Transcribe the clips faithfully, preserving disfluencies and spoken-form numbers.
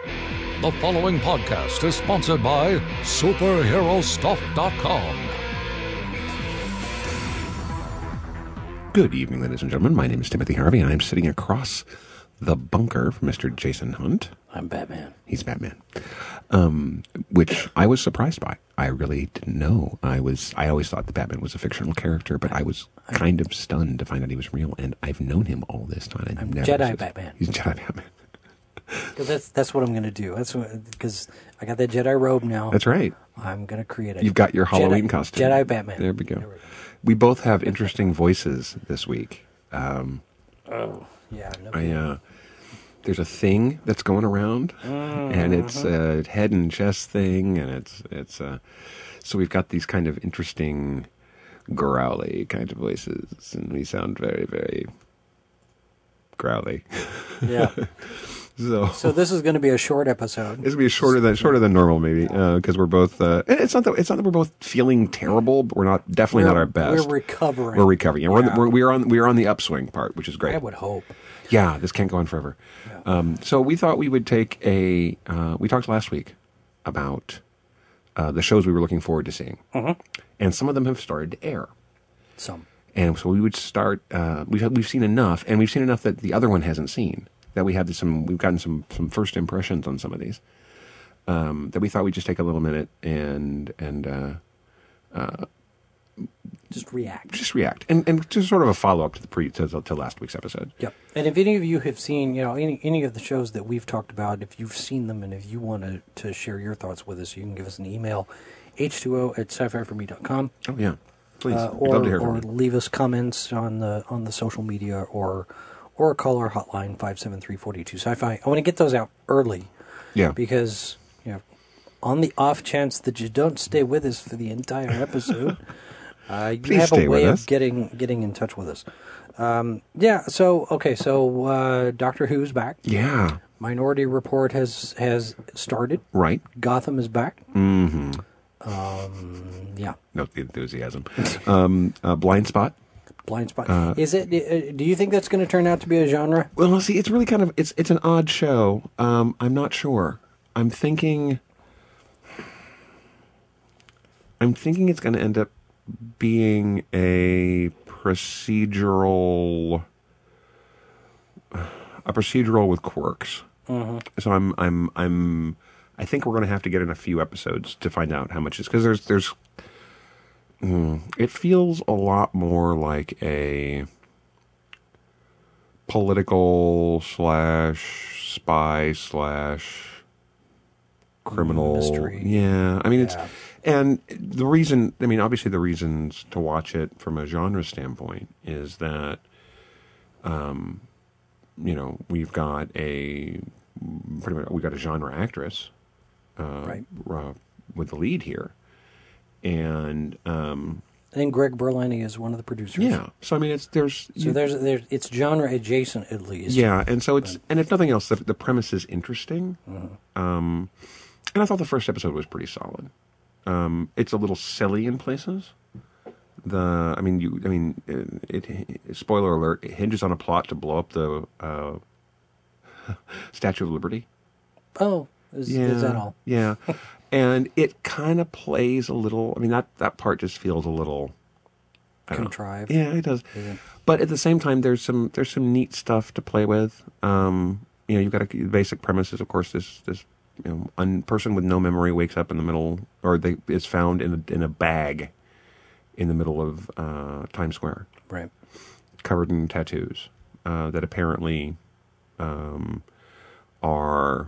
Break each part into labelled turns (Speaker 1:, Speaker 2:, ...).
Speaker 1: The following podcast is sponsored by Superhero Stuff dot com.
Speaker 2: Good evening, ladies and gentlemen. My name is Timothy Harvey, and I'm sitting across the bunker from Mister Jason Hunt.
Speaker 3: I'm Batman.
Speaker 2: He's Batman, um, which I was surprised by. I really didn't know. I was. I always thought the Batman was a fictional character, but I was kind of stunned to find out he was real. And I've known him all this time. And
Speaker 3: I'm
Speaker 2: never
Speaker 3: Jedi
Speaker 2: said-
Speaker 3: Batman.
Speaker 2: He's Jedi Batman.
Speaker 3: Because that's that's what I'm going to do. That's because I got that Jedi robe now.
Speaker 2: That's right.
Speaker 3: I'm going to create a.
Speaker 2: You've got your Halloween
Speaker 3: Jedi,
Speaker 2: costume.
Speaker 3: Jedi Batman.
Speaker 2: There we go.
Speaker 3: There we go.
Speaker 2: We both have interesting voices this week. Um,
Speaker 3: Oh yeah. No
Speaker 2: I, uh, there's a thing that's going around, and it's a head and chest thing, and it's it's uh, so we've got these kind of interesting growly kind of voices, and we sound very very growly.
Speaker 3: yeah.
Speaker 2: So,
Speaker 3: So this is going to be a short episode.
Speaker 2: this will be shorter than shorter than normal, maybe, because we're both. Uh, it's not that it's not that we're both feeling terrible, but we're not definitely
Speaker 3: we're,
Speaker 2: not our best.
Speaker 3: We're recovering.
Speaker 2: We're recovering. And we're,
Speaker 3: Yeah.
Speaker 2: we're we are on we are on the upswing part, which is great.
Speaker 3: I would hope.
Speaker 2: Yeah, this can't go on forever. Um, so we thought we would take a. Uh, we talked last week about uh, the shows we were looking forward to seeing,
Speaker 3: Mhm.
Speaker 2: and some of them have started to air.
Speaker 3: Some.
Speaker 2: And so we would start. Uh, we've we've seen enough, and we've seen enough that the other one hasn't seen. That we have some. We've gotten some some first impressions on some of these. Um, that we thought we'd just take a little minute and and uh,
Speaker 3: Just react.
Speaker 2: just react, and and just sort of a follow up to the pre to, the, to last week's episode.
Speaker 3: Yep. And if any of you have seen, you know, any any of the shows that we've talked about, if you've seen them and if you want to, to share your thoughts with us, you can give us an email, h two o at sci fi for me dot com.
Speaker 2: Oh yeah, please.
Speaker 3: Uh,
Speaker 2: We'd love to
Speaker 3: or
Speaker 2: hear
Speaker 3: or
Speaker 2: from you.
Speaker 3: leave us comments on the on the social media or or call our hotline five seven three, four two sci-fi. I want to get those out early
Speaker 2: Yeah.
Speaker 3: because, you know, on the off chance that you don't stay with us for the entire episode, uh, you
Speaker 2: Please
Speaker 3: have
Speaker 2: stay
Speaker 3: a
Speaker 2: with
Speaker 3: way
Speaker 2: us.
Speaker 3: of getting getting in touch with us. Um, yeah, so okay, so uh, Doctor Who's back.
Speaker 2: Yeah.
Speaker 3: Minority Report has has started.
Speaker 2: Right.
Speaker 3: Gotham is back.
Speaker 2: Mm-hmm.
Speaker 3: Um, yeah.
Speaker 2: No enthusiasm. um, uh, Blind Spot.
Speaker 3: Blind Spot.
Speaker 2: Uh,
Speaker 3: is it? uh, Do you think that's going to turn out to be a genre?
Speaker 2: Well, see, it's really kind of it's it's an odd show. Um, I'm not sure. I'm thinking. I'm thinking it's going to end up being a procedural, a procedural with quirks.
Speaker 3: Mm-hmm.
Speaker 2: So I'm I'm I'm. I think we're going to have to get in a few episodes to find out how much is because there's there's. Mm, it feels a lot more like a political slash spy slash criminal
Speaker 3: Mystery.
Speaker 2: Yeah, I mean
Speaker 3: Yeah.
Speaker 2: it's and the reason. I mean, obviously the reasons to watch it from a genre standpoint is that, um, you know, we've got a pretty much we got a genre actress, uh,
Speaker 3: Right.
Speaker 2: uh, with the lead here. And um,
Speaker 3: I think Greg Berlanti is one of the producers.
Speaker 2: yeah, so I mean, it's there's
Speaker 3: So there's there's it's genre adjacent at least.
Speaker 2: yeah, and so it's and if nothing else, the, the premise is interesting. Um, and I thought the first episode was pretty solid. Um, it's a little silly in places. The I mean, you I mean, it, it spoiler alert, it hinges on a plot to blow up the uh, Statue of Liberty.
Speaker 3: Oh, is,
Speaker 2: Yeah,
Speaker 3: is that all?
Speaker 2: Yeah, and it kind of plays a little. I mean, that that part just feels a little I don't know.
Speaker 3: Contrived.
Speaker 2: Yeah, it does.
Speaker 3: Yeah.
Speaker 2: But at the same time, there's some there's some neat stuff to play with. Um, you know, you've got a the basic premises, of course. This this you know, un, person with no memory wakes up in the middle, or they is found in a in a bag in the middle of uh, Times Square,
Speaker 3: Right.
Speaker 2: covered in tattoos uh, that apparently um, are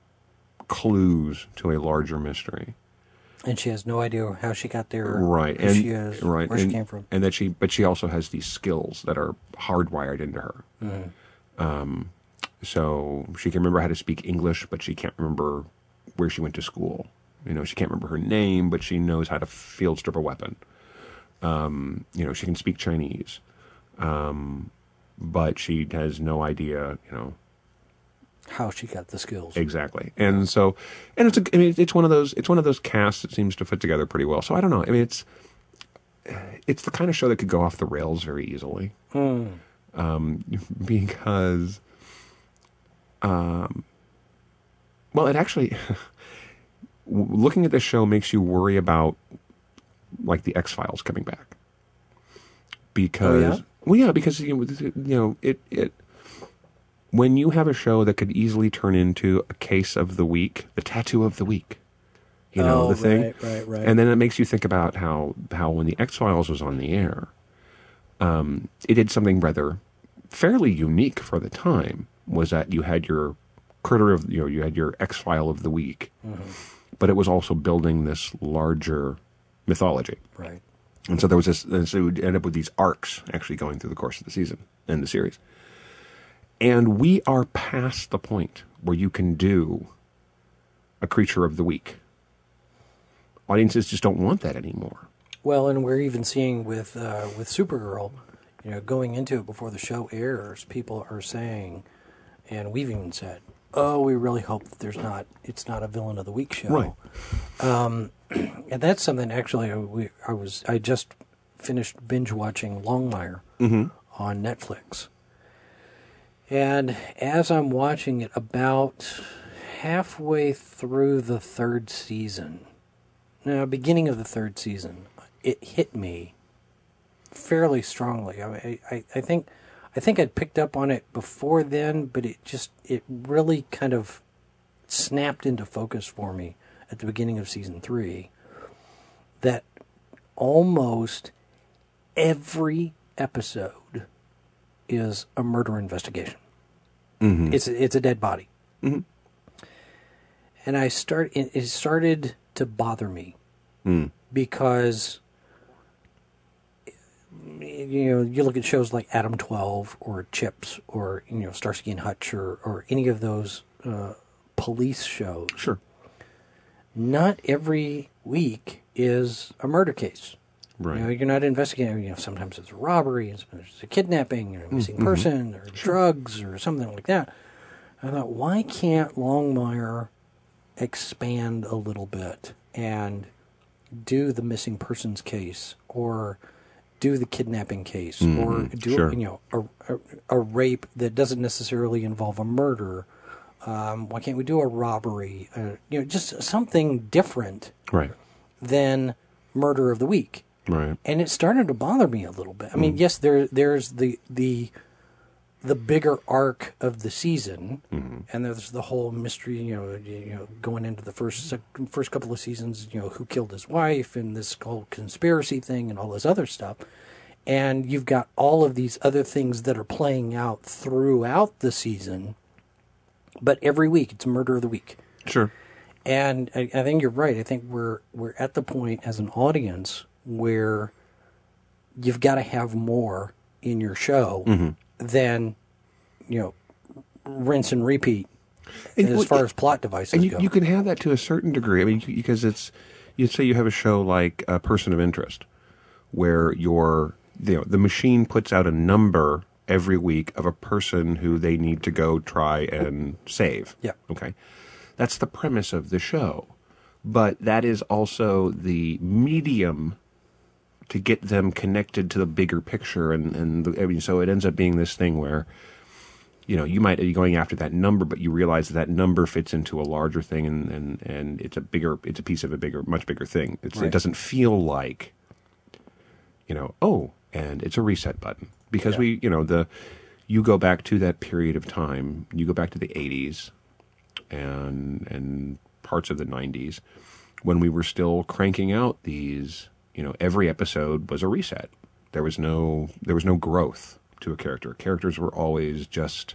Speaker 2: clues to a larger mystery.
Speaker 3: And she has no idea how she got there.
Speaker 2: Right,
Speaker 3: Who
Speaker 2: and
Speaker 3: she is.
Speaker 2: right,
Speaker 3: Where
Speaker 2: and,
Speaker 3: she came from.
Speaker 2: and that she, but she also has these skills that are hardwired into her.
Speaker 3: Mm-hmm.
Speaker 2: Um, so she can remember how to speak English, but she can't remember where she went to school. You know, she can't remember her name, but she knows how to field strip a weapon. Um, you know, she can speak Chinese, um, but she has no idea. You know,
Speaker 3: How she got the skills.
Speaker 2: exactly. And so, and it's a, I mean, it's one of those, it's one of those casts that seems to fit together pretty well. So I don't know. I mean, it's, it's the kind of show that could go off the rails very easily.
Speaker 3: Mm.
Speaker 2: Um, because, um, Well, it actually, looking at this show makes you worry about, like, the X-Files coming back. Because,
Speaker 3: oh, yeah?
Speaker 2: well, yeah, because, you know, you know, it, it, when you have a show that could easily turn into a case of the week, the tattoo of the week, you know,
Speaker 3: oh,
Speaker 2: the thing.
Speaker 3: Right, right, right.
Speaker 2: And then it makes you think about how, how when the X-Files was on the air, um, it did something rather fairly unique for the time, was that you had your critter of, you know, you had your X-File of the week, mm-hmm. but it was also building this larger mythology.
Speaker 3: Right.
Speaker 2: And so there was this, and so it would end up with these arcs actually going through the course of the season and the series. And we are past the point where you can do a creature of the week. Audiences just don't want that anymore.
Speaker 3: Well, and we're even seeing with uh, with Supergirl, you know, going into it before the show airs, people are saying, and we've even said, "Oh, we really hope that there's not, it's not a villain of the week show."
Speaker 2: Right.
Speaker 3: Um, and that's something actually. I, we, I was I just finished binge watching Longmire
Speaker 2: mm-hmm.
Speaker 3: on Netflix, and as I'm watching it, about halfway through the third season. Now, beginning of the third season, it hit me fairly strongly. I, I, I think, I think I'd picked up on it before then, but it just, it really kind of snapped into focus for me at the beginning of season three. That almost every episode is a murder investigation.
Speaker 2: Mm-hmm.
Speaker 3: It's it's a dead body,
Speaker 2: mm-hmm.
Speaker 3: and I start. It, it started to bother me
Speaker 2: mm.
Speaker 3: because you know you look at shows like Adam twelve or Chips or you know Starsky and Hutch or or any of those uh, police shows.
Speaker 2: Sure.
Speaker 3: Not every week is a murder case.
Speaker 2: Right.
Speaker 3: You know, you're not investigating. You know, sometimes it's a robbery, and sometimes it's a kidnapping, or a missing
Speaker 2: mm-hmm.
Speaker 3: person, or
Speaker 2: sure.
Speaker 3: drugs, or something like that. I thought, why can't Longmire expand a little bit and do the missing persons case, or do the kidnapping case,
Speaker 2: mm-hmm.
Speaker 3: or do
Speaker 2: sure.
Speaker 3: you know a, a, a rape that doesn't necessarily involve a murder? Um, why can't we do a robbery? Uh, you know, just something different,
Speaker 2: right?
Speaker 3: Than murder of the week.
Speaker 2: Right.
Speaker 3: And it started to bother me a little bit. I mean, mm. yes, there there's the the the bigger arc of the season, mm-hmm. and there's the whole mystery. You know, you know, going into the first first couple of seasons. You know, who killed his wife, and this whole conspiracy thing, and all this other stuff. And you've got all of these other things that are playing out throughout the season. But every week, it's murder of the week.
Speaker 2: Sure.
Speaker 3: And I, I think you're right. I think we're we're at the point as an audience where you've got to have more in your show mm-hmm. than, you know, rinse and repeat and, as far as plot devices
Speaker 2: and you,
Speaker 3: go.
Speaker 2: You can have that to a certain degree. I mean, because it's, you say you have a show like A Person of Interest, where your, you know, the machine puts out a number every week of a person who they need to go try and save.
Speaker 3: Yeah.
Speaker 2: Okay. That's the premise of the show. But that is also the medium to get them connected to the bigger picture. And, and the, I mean, so it ends up being this thing where, you know, you might be going after that number, but you realize that that number fits into a larger thing, and, and, and it's a bigger, it's a piece of a bigger, much bigger thing. It's, right. It doesn't feel like, you know, oh, and it's a reset button. Because yeah. we, you know, the, you go back to that period of time, you go back to the eighties and, and parts of the nineties, when we were still cranking out these, you know, every episode was a reset. There was no, there was no growth to a character. Characters were always just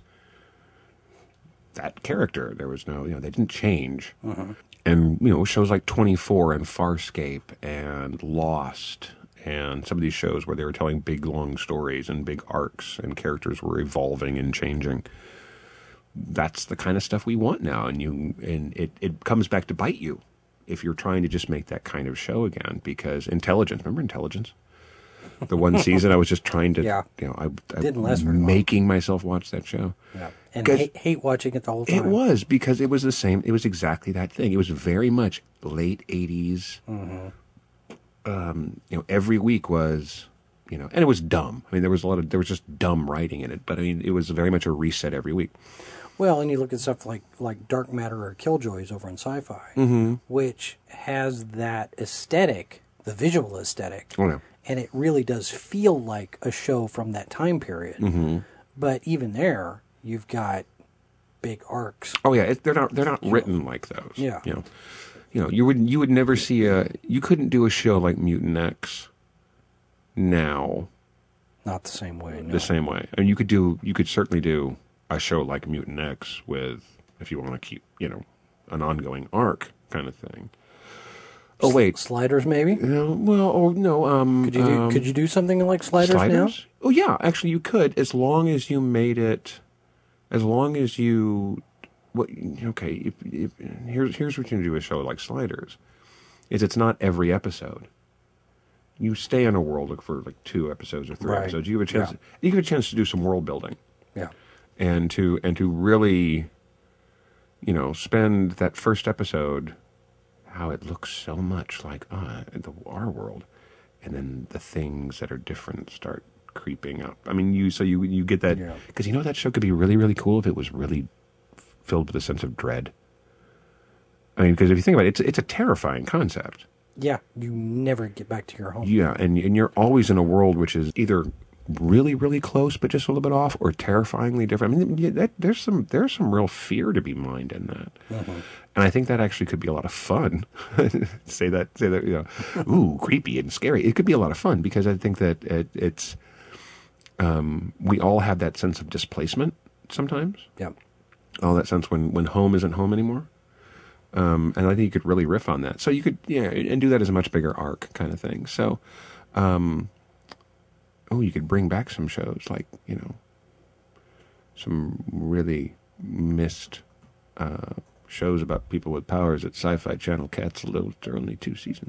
Speaker 2: that character. There was no, you know, they didn't change. Uh-huh. And, you know, shows like twenty-four and Farscape and Lost and some of these shows where they were telling big, long stories and big arcs and characters were evolving and changing. That's the kind of stuff we want now. And you, and it, it comes back to bite you if you're trying to just make that kind of show again, because Intelligence, remember Intelligence? The one season I was just trying to, yeah. you know, I, I
Speaker 3: didn't last very
Speaker 2: making
Speaker 3: long.
Speaker 2: myself watch that show.
Speaker 3: Yeah. And hate, hate watching it the whole time.
Speaker 2: It was, because it was the same, it was exactly that thing. It was very much late eighties. Mm-hmm. Um, you know, every week was, you know, and it was dumb. I mean, there was a lot of, there was just dumb writing in it, but I mean, it was very much a reset every week.
Speaker 3: Well, and you look at stuff like, like Dark Matter or Killjoys over on Sci-Fi,
Speaker 2: Mm-hmm.
Speaker 3: which has that aesthetic, the visual aesthetic,
Speaker 2: Oh, yeah.
Speaker 3: and it really does feel like a show from that time period.
Speaker 2: Mm-hmm.
Speaker 3: But even there, you've got big arcs.
Speaker 2: Oh yeah, it, they're not they're not written like those.
Speaker 3: Yeah.
Speaker 2: You know, you know, you would you would never see a you couldn't do a show like Mutant X now
Speaker 3: Not the same way. No.
Speaker 2: the same way. I mean, you could do you could certainly do a show like Mutant X with, if you want to keep, you know, an ongoing arc kind of thing. Oh wait,
Speaker 3: Sliders maybe?
Speaker 2: no, well, oh no, um,
Speaker 3: Could you do,
Speaker 2: um,
Speaker 3: could you do something like Sliders,
Speaker 2: Sliders? Oh yeah, actually you could, as long as you made it, as long as you, what? Okay, if, if, here's here's what you do with a show like Sliders, is it's not every episode. You stay in a world for like two episodes or three
Speaker 3: Right.
Speaker 2: episodes. You have a chance.
Speaker 3: Yeah.
Speaker 2: You have a chance to do some world building
Speaker 3: now? Yeah.
Speaker 2: and to and to really, you know, spend that first episode, how it looks so much like uh, the, our world, and then the things that are different start creeping up. I mean, you so you you get that
Speaker 3: Yeah.
Speaker 2: because you know that show could be really really cool if it was really f- filled with a sense of dread. I mean, because if you think about it, it's it's a terrifying concept.
Speaker 3: Yeah, you never get back to your home.
Speaker 2: Yeah, and and you're always in a world which is either really really close but just a little bit off, or terrifyingly different. I mean, yeah, that, there's some there's some real fear to be mined in that,
Speaker 3: Mhm.
Speaker 2: and I think that actually could be a lot of fun. say that say that you know, ooh, creepy and scary. It could be a lot of fun because I think that it, it's um, we all have that sense of displacement sometimes.
Speaker 3: Yeah.
Speaker 2: All that sense when when home isn't home anymore. Um, and I think you could really riff on that. So you could, yeah, and do that as a much bigger arc kind of thing. So, um, oh, you could bring back some shows like, you know, some really missed uh, shows about people with powers at Sci-Fi Channel canceled after only two seasons.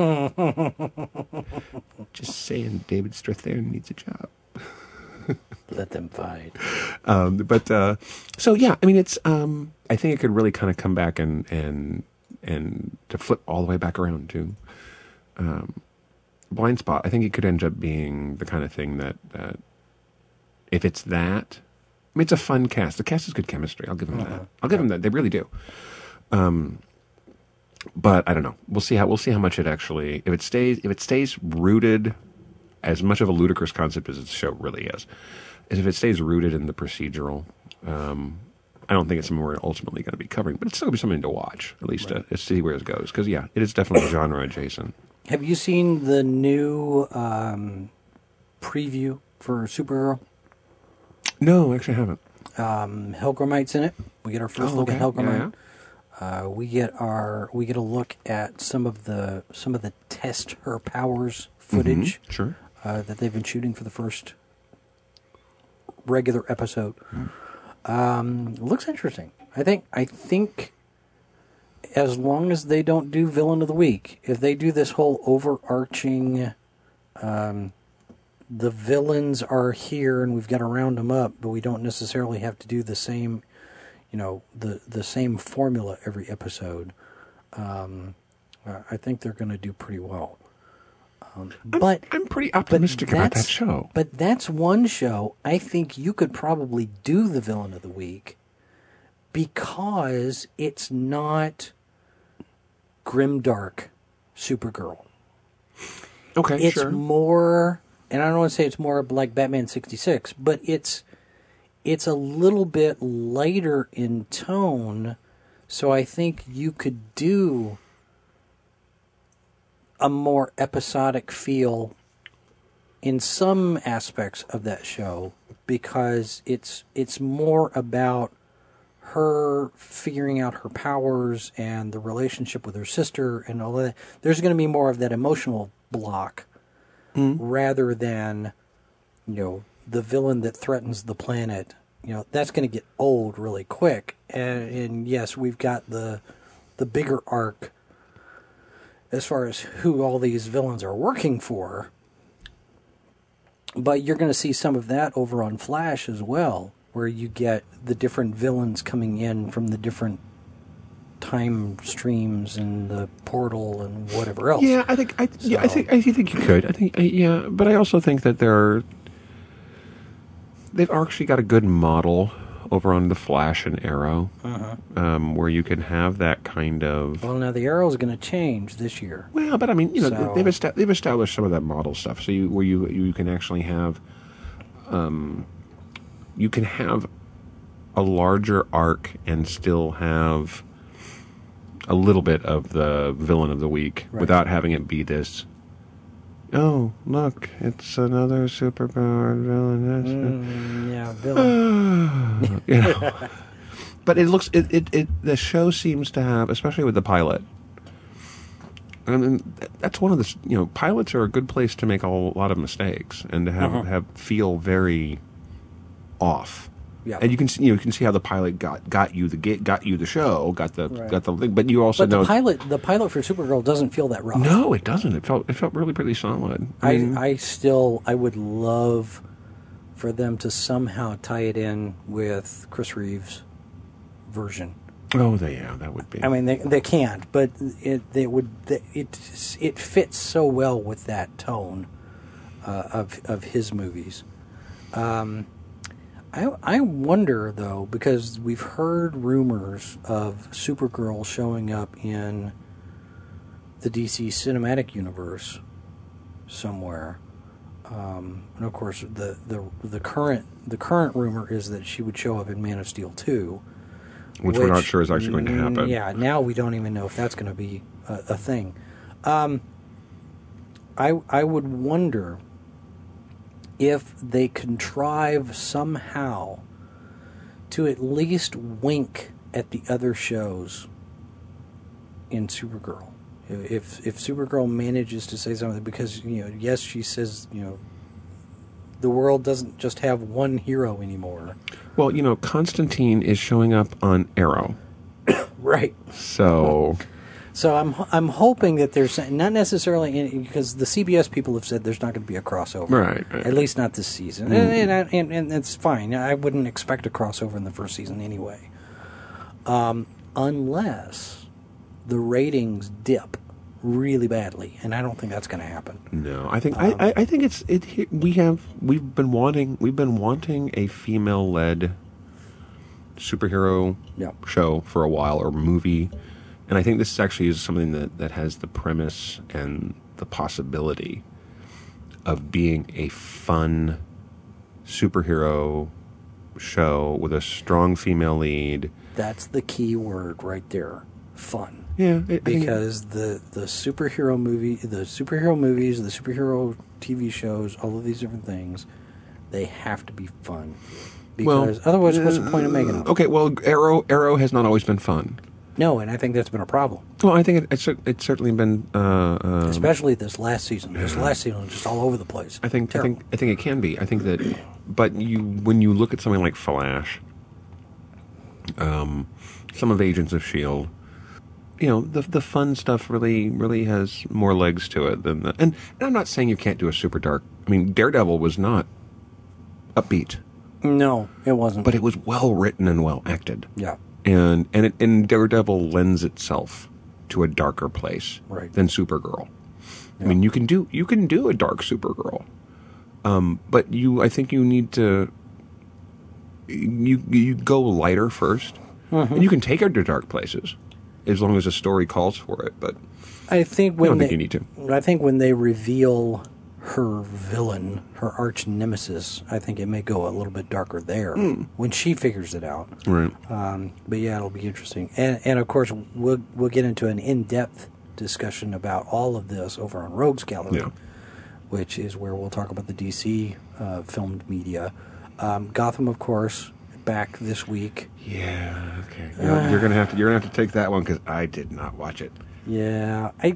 Speaker 2: Just saying, David Strathairn needs a job.
Speaker 3: Let them fight.
Speaker 2: Um, but uh, so yeah, I mean, it's. Um, I think it could really kind of come back and and and to flip all the way back around to um, Blind Spot. I think it could end up being the kind of thing that that if it's that, I mean, it's a fun cast. The cast is good chemistry. I'll give them
Speaker 3: Uh-huh.
Speaker 2: that. I'll give them that. They really do. Um, but I don't know. We'll see how we'll see how much it actually if it stays if it stays rooted. As much of a ludicrous concept as the show really is, is if it stays rooted in the procedural, um, I don't think it's something we're ultimately going to be covering, but it's still going to be something to watch, at least
Speaker 3: Right.
Speaker 2: to, to see where it goes. Because, yeah, it is definitely genre adjacent.
Speaker 3: Have you seen the new um, preview for Supergirl?
Speaker 2: No, actually, I haven't.
Speaker 3: Um, Helgramite's in it. We get our first
Speaker 2: Oh,
Speaker 3: look
Speaker 2: okay.
Speaker 3: at Helgramite.
Speaker 2: Yeah,
Speaker 3: Uh, we get our we get a look at some of the some of the test her powers footage
Speaker 2: Mhm, sure.
Speaker 3: uh, that they've been shooting for the first regular episode. Um, looks interesting. I think I think as long as they don't do villain of the week, if they do this whole overarching, um, the villains are here and we've got to round them up, but we don't necessarily have to do the same, you know, the the same formula every episode. Um, I think they're going to do pretty well. Um, but
Speaker 2: I'm pretty optimistic about that
Speaker 3: that's-
Speaker 2: show.
Speaker 3: But that's one show I think you could probably do the villain of the week because it's not grimdark Supergirl.
Speaker 2: Okay,
Speaker 3: It's
Speaker 2: sure.
Speaker 3: more, and I don't want to say it's more like Batman sixty-six, but it's it's a little bit lighter in tone, so I think you could do a more episodic feel in some aspects of that show because it's it's more about her figuring out her powers and the relationship with her sister and all that. There's going to be more of that emotional block rather than, you know, the villain that threatens the planet. You know, that's going to get old really quick. And, and yes, we've got the the bigger arc as far as who all these villains are working for. But you're going to see some of that over on Flash as well, where you get the different villains coming in from the different time streams and the portal and whatever else.
Speaker 2: Yeah, I think I yeah, I
Speaker 3: So-
Speaker 2: think I think you could. I think I, yeah, but I also think that there are they've actually got a good model over on the Flash and Arrow,
Speaker 3: Uh-huh.
Speaker 2: um, where you can have that kind of.
Speaker 3: Well, now the Arrow's going to change this year.
Speaker 2: Well, but I mean, you know,
Speaker 3: So-
Speaker 2: they've esta- they've established some of that model stuff, so you where you you can actually have, um, you can have a larger arc and still have a little bit of the villain of the week
Speaker 3: Right.
Speaker 2: without having it be this. Oh, look! It's another superpowered villain.
Speaker 3: Mm, yeah, villain.
Speaker 2: you know. But it looks it, it, it the show seems to have, especially with the pilot. I mean, that's one of the you know pilots are a good place to make a lot of mistakes and to have
Speaker 3: Uh-huh.
Speaker 2: have feel very off.
Speaker 3: Yeah.
Speaker 2: And you can see, you know you can see how the pilot got got you the get got you the show got the
Speaker 3: Right.
Speaker 2: got the thing, but you also
Speaker 3: But
Speaker 2: know
Speaker 3: the pilot, the pilot for Supergirl doesn't feel that rough.
Speaker 2: no, it doesn't. It felt it felt really pretty solid.
Speaker 3: I,
Speaker 2: mean,
Speaker 3: I still, I would love for them to somehow tie it in with Chris Reeves' version.
Speaker 2: oh, they, yeah, that would be.
Speaker 3: I mean, they they can't, but it they would it it fits so well with that tone uh, of of his movies. Um, I I wonder though, because we've heard rumors of Supergirl showing up in the D C cinematic universe somewhere. Um, and of course, the, the the current the current rumor is that she would show up in Man of Steel two,
Speaker 2: which, we're not sure is actually going to
Speaker 3: mm,
Speaker 2: happen.
Speaker 3: Yeah, now we don't even know if that's going to be a, a thing. Um, I I would wonder if they contrive somehow to at least wink at the other shows in Supergirl. If if Supergirl manages to say something, because you know, yes, she says, you know, the world doesn't just have one hero anymore.
Speaker 2: Well, you know, Constantine is showing up on Arrow,
Speaker 3: Right.
Speaker 2: so
Speaker 3: So I'm I'm hoping that there's not necessarily in, because the C B S people have said there's not going to be a crossover,
Speaker 2: Right, right.
Speaker 3: At least not this season, and, and, I- and and it's fine. I wouldn't expect a crossover in the first season anyway, um, unless the ratings dip really badly, and I don't think that's going to happen.
Speaker 2: no, I think I, I, I think it's it. We have we've been wanting we've been wanting a female-led superhero
Speaker 3: Yeah.
Speaker 2: show for a while or movie, and I think this actually is something that that has the premise and the possibility of being a fun superhero show with a strong female lead.
Speaker 3: That's the key word right there, fun.
Speaker 2: Yeah, it, I think-
Speaker 3: Because the, the superhero movie, the superhero movies, the superhero T V shows, all of these different things, they have to be fun. Because
Speaker 2: well,
Speaker 3: otherwise, what's the point of making them?
Speaker 2: Okay, well, Arrow Arrow has not always been fun.
Speaker 3: No, and I think that's been a problem,
Speaker 2: Well, I think it, it's it's certainly been. Uh, um,
Speaker 3: especially this last season. This last season was just all over the place.
Speaker 2: I think I
Speaker 3: Terrible.
Speaker 2: think I think it can be. I think that, but you when you look at something like Flash, um, some of Agents of Shield, you know, the the fun stuff really really has more legs to it than the, and, and I'm not saying you can't do a super dark. I mean, Daredevil was not upbeat,
Speaker 3: No, it wasn't.
Speaker 2: but it was well written and well acted.
Speaker 3: yeah,
Speaker 2: And and it, and Daredevil lends itself to a darker place
Speaker 3: Right.
Speaker 2: than Supergirl. I mean, you can do you can do a dark Supergirl, um, but you I think you need to you you go lighter 1st
Speaker 3: Mm-hmm.
Speaker 2: and you can take her to dark places as long as the story calls for it. But
Speaker 3: I think
Speaker 2: I
Speaker 3: when
Speaker 2: don't
Speaker 3: they,
Speaker 2: think you need to.
Speaker 3: I think when they reveal her villain, her arch nemesis, I think it may go a little bit darker there when she figures it out.
Speaker 2: Right.
Speaker 3: Um, but yeah, it'll be interesting, and and of course we'll we'll get into an in-depth discussion about all of this over on Rogues Gallery,
Speaker 2: Yeah.
Speaker 3: which is where we'll talk about the D C uh, filmed media. Um, Gotham, of course, back this week.
Speaker 2: Yeah. Okay. You know, you're gonna have to you're gonna have to take that one because I did not watch it.
Speaker 3: Yeah, I.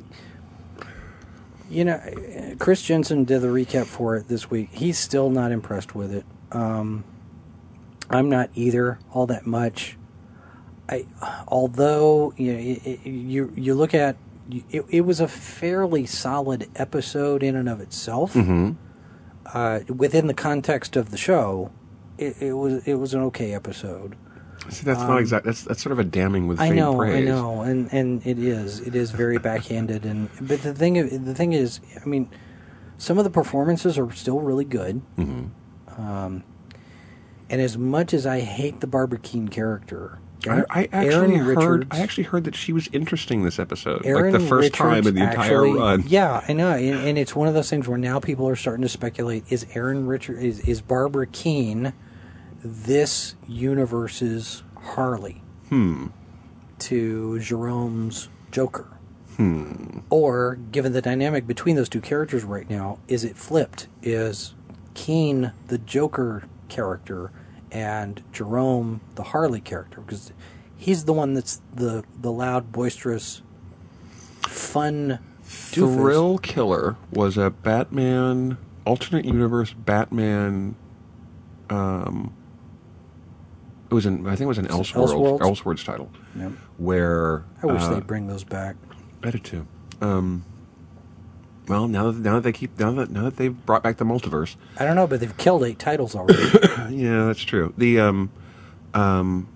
Speaker 3: You know, Chris Jensen did the recap for it this week. He's still not impressed with it. Um, I'm not either, all that much. I, although you know, it, it, you you look at it, it was a fairly solid episode in and of itself.
Speaker 2: Mm-hmm.
Speaker 3: Uh, within the context of the show, it, it was it was an okay episode.
Speaker 2: See, that's not exact. That's that's sort of a damning with
Speaker 3: Um, I
Speaker 2: faint
Speaker 3: know,
Speaker 2: praise.
Speaker 3: I know, and and it is, it is very backhanded, and but the thing, the thing is, I mean, some of the performances are still really good.
Speaker 2: Mm-hmm.
Speaker 3: Um, And as much as I hate the Barbara Keene character,
Speaker 2: I, I actually
Speaker 3: Aaron
Speaker 2: heard.
Speaker 3: Richards,
Speaker 2: I actually heard that she was interesting this episode,
Speaker 3: Aaron
Speaker 2: like the first
Speaker 3: Richards
Speaker 2: time in the entire
Speaker 3: actually,
Speaker 2: run.
Speaker 3: Yeah, I know, and, and it's one of those things where now people are starting to speculate: is Aaron Richards, is, is Barbara Keene this universe's Harley
Speaker 2: Hmm.
Speaker 3: to Jerome's Joker?
Speaker 2: Hmm.
Speaker 3: Or, given the dynamic between those two characters right now, is it flipped? Is Keene the Joker character and Jerome the Harley character? Because he's the one that's the, the loud, boisterous, fun doofus.
Speaker 2: Thrill Killer was a Batman, alternate universe Batman. Um, it was an I think it was an Elseworlds,
Speaker 3: Elseworlds?
Speaker 2: Elseworlds title,
Speaker 3: Yep.
Speaker 2: where
Speaker 3: I wish
Speaker 2: uh,
Speaker 3: they'd bring those back.
Speaker 2: I did too. Um, well, now that now that they keep now that now that they've brought back the multiverse,
Speaker 3: I don't know, but they've killed eight titles already.
Speaker 2: yeah, that's true. The um, um,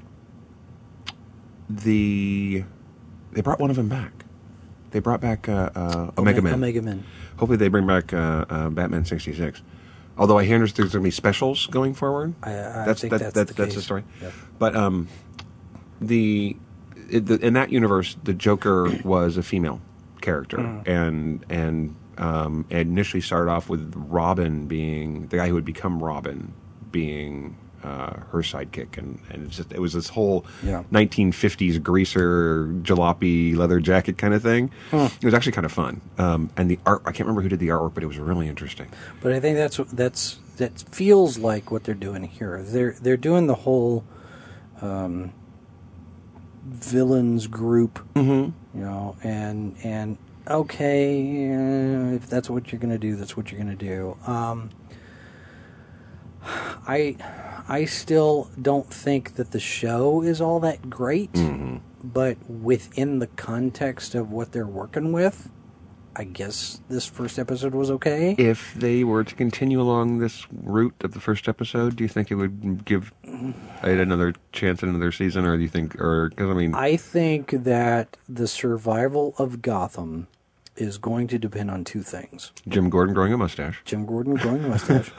Speaker 2: the they brought one of them back. They brought back uh, uh, Omega Man.
Speaker 3: Omega Man.
Speaker 2: Hopefully, they bring back uh, uh, Batman sixty-six. Although I hear there's going to be specials going forward.
Speaker 3: I, I
Speaker 2: that's
Speaker 3: think
Speaker 2: that,
Speaker 3: that's
Speaker 2: that,
Speaker 3: the
Speaker 2: that's
Speaker 3: case.
Speaker 2: the story.
Speaker 3: Yep.
Speaker 2: But um, the, it, the in that universe, the Joker was a female character,
Speaker 3: Mm.
Speaker 2: and and um, it initially started off with Robin being the guy who would become Robin being uh, her sidekick, and and it's just it was this whole
Speaker 3: Yeah.
Speaker 2: nineteen fifties greaser jalopy leather jacket kind of thing.
Speaker 3: Huh.
Speaker 2: It was actually kind of fun, um, and the art I can't remember who did the artwork, but it was really interesting.
Speaker 3: But I think that's that's that feels like what they're doing here. They're they're doing the whole um, villains group,
Speaker 2: Mm-hmm.
Speaker 3: you know, and and okay, uh, if that's what you're going to do, that's what you're going to do. Um, I I still don't think that the show is all that great,
Speaker 2: Mm-hmm.
Speaker 3: but within the context of what they're working with, I guess this first episode was okay.
Speaker 2: If they were to continue along this route of the first episode, do you think it would give it another chance in another season, or do you think, or because I mean,
Speaker 3: I think that the survival of Gotham is going to depend on two things:
Speaker 2: Jim Gordon growing a mustache?
Speaker 3: Jim Gordon growing a mustache,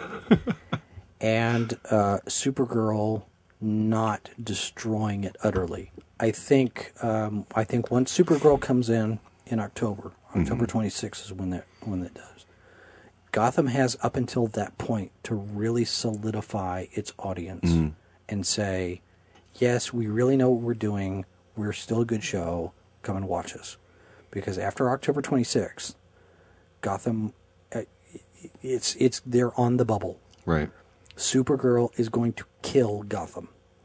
Speaker 3: and uh, Supergirl not destroying it utterly. I think. Um, I think once Supergirl comes in in October, October twenty-sixth is when that when that does. Gotham has up until that point to really solidify its audience
Speaker 2: Mm-hmm.
Speaker 3: and say, yes, we really know what we're doing. We're still a good show. Come and watch us. Because after October twenty-sixth, Gotham, uh, it's it's they're on the bubble.
Speaker 2: Right.
Speaker 3: Supergirl is going to kill Gotham.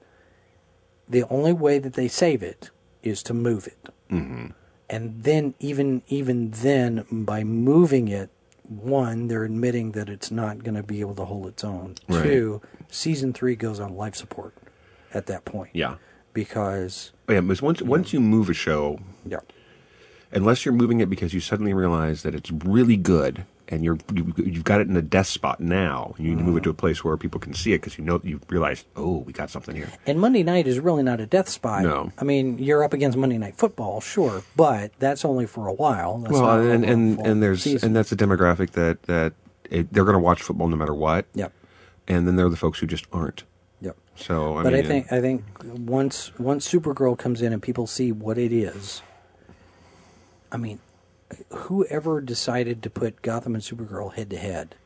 Speaker 3: The only way that they save it is to move it.
Speaker 2: Mm-hmm.
Speaker 3: And then, even even then, by moving it, one, they're admitting that it's not going to be able to hold its own.
Speaker 2: Right.
Speaker 3: Two, season three goes on life support at that point.
Speaker 2: Yeah.
Speaker 3: Because,
Speaker 2: Oh, yeah, because once once you move a show,
Speaker 3: yeah,
Speaker 2: unless you're moving it because you suddenly realize that it's really good and you're you, you've got it in a death spot now, and you need to move it to a place where people can see it because you know you realize, oh, we got something here.
Speaker 3: and Monday night is really not a death spot.
Speaker 2: No.
Speaker 3: I mean, you're up against Monday Night Football, sure, but that's only for a while. That's
Speaker 2: Well,
Speaker 3: not
Speaker 2: and
Speaker 3: over a
Speaker 2: and,
Speaker 3: full
Speaker 2: and there's
Speaker 3: season.
Speaker 2: and that's a demographic that that it, they're going to watch football no matter what.
Speaker 3: Yep,
Speaker 2: And then there are the folks who just aren't.
Speaker 3: yep.
Speaker 2: So I
Speaker 3: But
Speaker 2: mean,
Speaker 3: I think I think once once Supergirl comes in and people see what it is, I mean, whoever decided to put Gotham and Supergirl head to head.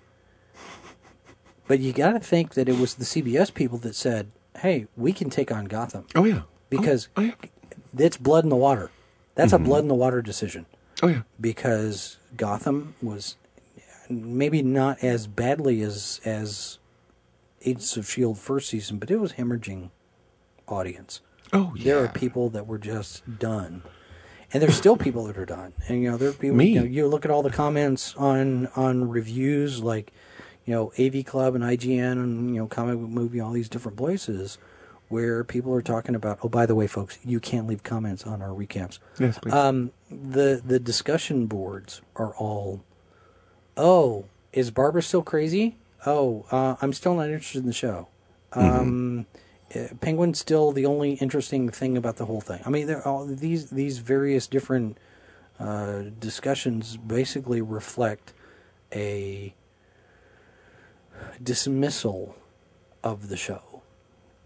Speaker 3: But you got to think that it was the C B S people that said, "Hey, we can take on Gotham
Speaker 2: oh yeah,
Speaker 3: because
Speaker 2: oh, oh, yeah.
Speaker 3: it's blood in the water. That's
Speaker 2: Mm-hmm.
Speaker 3: a blood in the water decision."
Speaker 2: Oh yeah,
Speaker 3: Because Gotham was maybe not as badly as as Agents of S H I E L D first season, but it was hemorrhaging audience.
Speaker 2: oh yeah.
Speaker 3: There are people that were just done, and there's still people that are done. And you know, there are people.
Speaker 2: Me.
Speaker 3: You know, you look at all the comments on on reviews, like you know, A V Club and I G N, and you know, Comic Book Movie, all these different places, where people are talking about. Oh, by the way, folks, you can't leave comments on our recaps.
Speaker 2: Yes, please.
Speaker 3: Um, the the discussion boards are all. Oh, is Barbara still crazy? Oh, uh, I'm still not interested in the show. Um, uh, Penguin's still the only interesting thing about the whole thing. I mean, there all these these various different uh, discussions basically reflect a dismissal of the show.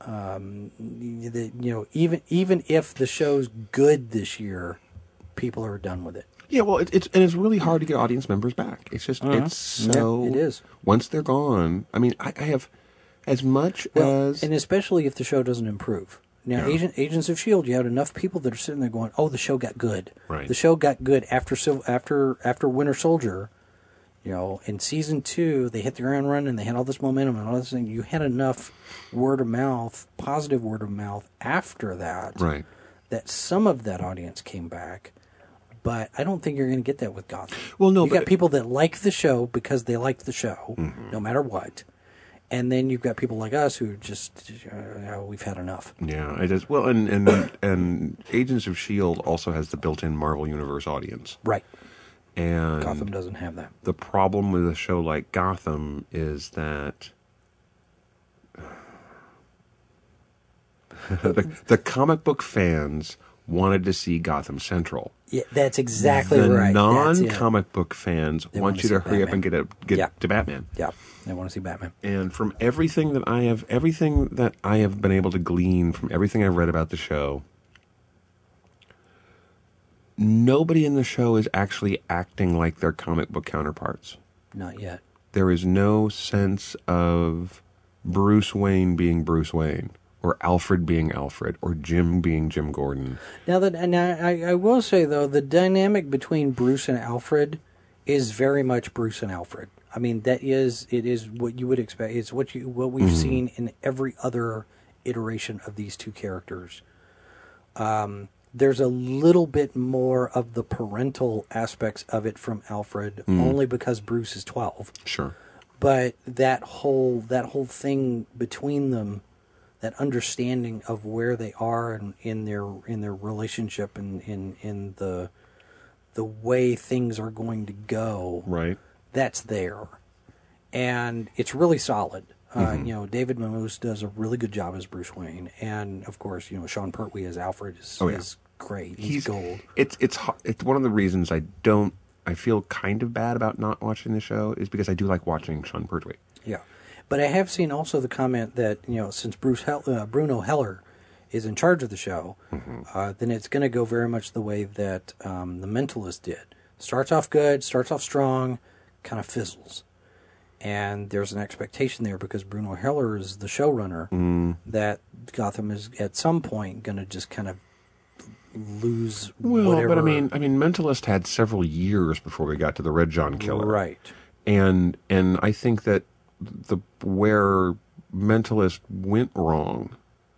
Speaker 3: Um, the, you know, even even if the show's good this year, people are done with it.
Speaker 2: Yeah, well, it, it's and it's really hard to get audience members back. It's just
Speaker 3: Uh-huh.
Speaker 2: it's so
Speaker 3: Yeah, it is.
Speaker 2: Once they're gone. I mean, I, I have as much
Speaker 3: Well,
Speaker 2: as
Speaker 3: and especially if the show doesn't improve. Now,
Speaker 2: Yeah.
Speaker 3: Agent, Agents of S H I E L D, you had enough people that are sitting there going, "Oh, the show got good.
Speaker 2: Right.
Speaker 3: The show got good after Civ- after after Winter Soldier." You know, in season two, they hit the ground running, and they had all this momentum and all this thing. You had enough word of mouth, positive word of mouth after that,
Speaker 2: right.
Speaker 3: that some of that audience came back. But I don't think you're going to get that with Gotham.
Speaker 2: Well, no,
Speaker 3: you
Speaker 2: but-
Speaker 3: got people that like the show because they like the show,
Speaker 2: Mm-hmm.
Speaker 3: no matter what. And then you've got people like us who just, uh, oh, we've had enough.
Speaker 2: Yeah, it is. Well, and and and Agents of S H I E L D also has the built-in Marvel Universe audience,
Speaker 3: Right.
Speaker 2: and
Speaker 3: Gotham doesn't have that.
Speaker 2: the problem with a show like Gotham is that the, the comic book fans wanted to see Gotham Central.
Speaker 3: Yeah, that's exactly
Speaker 2: the
Speaker 3: right. That's it.
Speaker 2: non-comic book fans
Speaker 3: They
Speaker 2: want
Speaker 3: wanna
Speaker 2: you to
Speaker 3: see
Speaker 2: hurry up
Speaker 3: Batman.
Speaker 2: and get a, get
Speaker 3: Yeah.
Speaker 2: to Batman.
Speaker 3: Yeah, they want to see Batman.
Speaker 2: And from everything that I have, everything that I have been able to glean from everything I've read about the show, nobody in the show is actually acting like their comic book counterparts.
Speaker 3: Not yet.
Speaker 2: There is no sense of Bruce Wayne being Bruce Wayne, or Alfred being Alfred, or Jim being Jim Gordon.
Speaker 3: Now that, and I, I will say though, the dynamic between Bruce and Alfred is very much Bruce and Alfred. I mean, that is it is what you would expect. It's what you what we've seen in every other iteration of these two characters. Um, there's a little bit more of the parental aspects of it from Alfred, only because Bruce is twelve.
Speaker 2: Sure.
Speaker 3: But that whole that whole thing between them, that understanding of where they are in, in their in their relationship and in, in the the way things are going to go,
Speaker 2: Right.
Speaker 3: that's there, and it's really solid. Uh, you know, David Mamoose does a really good job as Bruce Wayne, and of course, you know, Sean Pertwee as Alfred is,
Speaker 2: Oh, yeah.
Speaker 3: is great. He's, gold.
Speaker 2: It's it's ho- it's one of the reasons I don't. I feel kind of bad about not watching the show is because I do like watching Sean Pertwee.
Speaker 3: Yeah, but I have seen also the comment that, you know, since Bruce Hel- uh, Bruno Heller is in charge of the show, uh, then it's going to go very much the way that um, The Mentalist did. Starts off good, starts off strong, kind of fizzles. And there's an expectation there because Bruno Heller is the showrunner that Gotham is at some point going to just kind of lose
Speaker 2: Well,
Speaker 3: whatever.
Speaker 2: but I mean, I mean, Mentalist had several years before we got to the Red John Killer,
Speaker 3: right.
Speaker 2: And and I think that the where Mentalist went wrong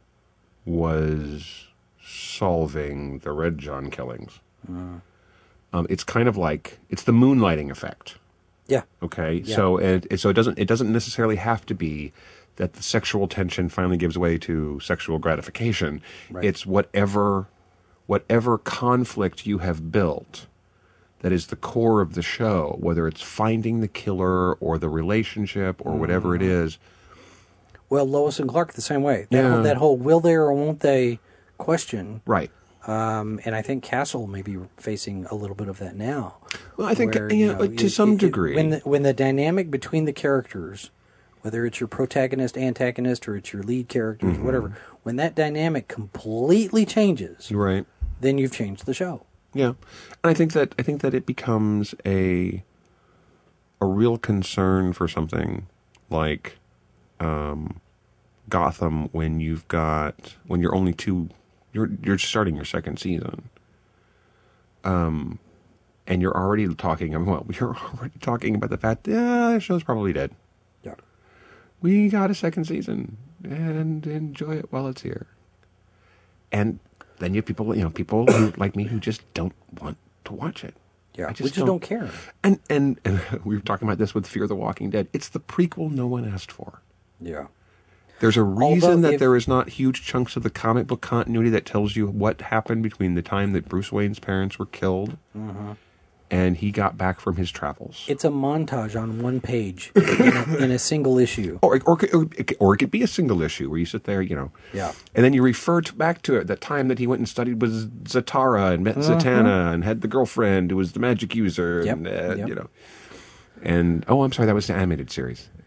Speaker 2: was solving the Red John killings.
Speaker 3: Mm.
Speaker 2: Um, it's kind of like it's the moonlighting effect.
Speaker 3: Yeah.
Speaker 2: Okay,
Speaker 3: Yeah.
Speaker 2: so and it, so it doesn't it doesn't necessarily have to be that the sexual tension finally gives way to sexual gratification.
Speaker 3: Right.
Speaker 2: It's whatever whatever conflict you have built that is the core of the show, whether it's finding the killer or the relationship or whatever it is.
Speaker 3: Well, Lois and Clark the same way. That,
Speaker 2: Yeah.
Speaker 3: whole, that whole will they or won't they question.
Speaker 2: Right.
Speaker 3: Um, and I think Castle may be facing a little bit of that now.
Speaker 2: Well, I think
Speaker 3: where,
Speaker 2: you
Speaker 3: you
Speaker 2: know,
Speaker 3: know,
Speaker 2: to
Speaker 3: it-
Speaker 2: some
Speaker 3: it- it-
Speaker 2: degree.
Speaker 3: when the, when the dynamic between the characters, whether it's your protagonist, antagonist, or it's your lead characters,
Speaker 2: Mm-hmm.
Speaker 3: whatever, when that dynamic completely changes,
Speaker 2: right.
Speaker 3: then you've changed the show.
Speaker 2: Yeah, and I think that I think that it becomes a a real concern for something like um, Gotham when you've got when you're only two you're you're starting your second season, um, and you're already talking. I mean, well, you're already talking about the fact that yeah, the show's probably dead.
Speaker 3: Yeah.
Speaker 2: We got a second season and enjoy it while it's here. And then you have people, you know, people who, like me who just don't want to watch it.
Speaker 3: Yeah.
Speaker 2: I
Speaker 3: we just don't care.
Speaker 2: And, and and we were talking about this with Fear the Walking Dead. It's the prequel no one asked for.
Speaker 3: Yeah.
Speaker 2: There's a reason
Speaker 3: Although
Speaker 2: that
Speaker 3: if-
Speaker 2: there is not huge chunks of the comic book continuity that tells you what happened between the time that Bruce Wayne's parents were killed and he got back from his travels.
Speaker 3: It's a montage on one page in a, in a single issue.
Speaker 2: Or, or, or, or it could be a single issue where you sit there, you know.
Speaker 3: Yeah.
Speaker 2: And then you refer to, back to it, the time that he went and studied with Zatara and met Zatanna and had the girlfriend who was the magic user.
Speaker 3: Yep,
Speaker 2: And, uh,
Speaker 3: yep.
Speaker 2: you know. And, oh, I'm sorry, that was the animated series.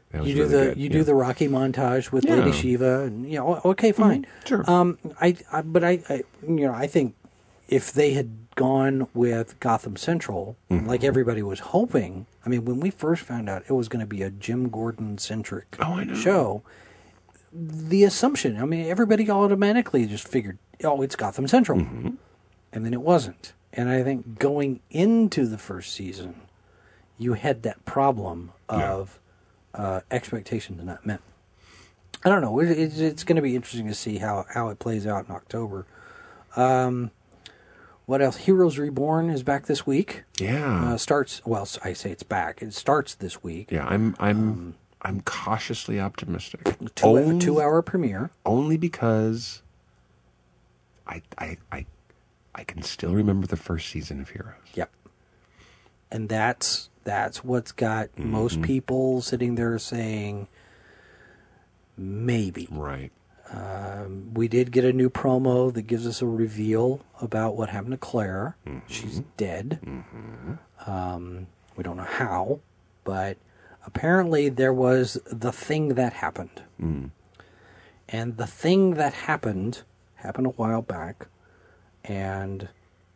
Speaker 2: That was
Speaker 3: You do
Speaker 2: really
Speaker 3: the
Speaker 2: good,
Speaker 3: you
Speaker 2: yeah.
Speaker 3: do the Rocky montage with
Speaker 2: Yeah.
Speaker 3: Lady Shiva, and you know, okay, fine.
Speaker 2: sure.
Speaker 3: Um, I, I but I, I, you know, I think if they had gone with Gotham Central,
Speaker 2: Mm-hmm.
Speaker 3: like everybody was hoping. I mean, when we first found out it was going to be a Jim Gordon centric
Speaker 2: Oh, I know.
Speaker 3: show, the assumption, I mean, everybody automatically just figured, oh, it's Gotham Central,
Speaker 2: Mm-hmm.
Speaker 3: and then it wasn't. And I think going into the first season, you had that problem of uh, expectations not met. I don't know. It- It's, it's going to be interesting to see how, how it plays out in October. Um, what else? Heroes Reborn is back this week.
Speaker 2: Yeah.
Speaker 3: Uh, starts, well, I say it's back. It starts this week.
Speaker 2: yeah, I'm I'm I'm cautiously optimistic.
Speaker 3: Two,
Speaker 2: only,
Speaker 3: two hour premiere.
Speaker 2: only because I I I I can still remember the first season of Heroes.
Speaker 3: Yep. And that's that's what's got
Speaker 2: Mm-hmm.
Speaker 3: most people sitting there saying, maybe.
Speaker 2: Right.
Speaker 3: Um, we did get a new promo that gives us a reveal about what happened to Claire.
Speaker 2: Mm-hmm.
Speaker 3: She's dead. Um, we don't know how, but apparently there was the thing that happened.
Speaker 2: Mm.
Speaker 3: And the thing that happened happened a while back, and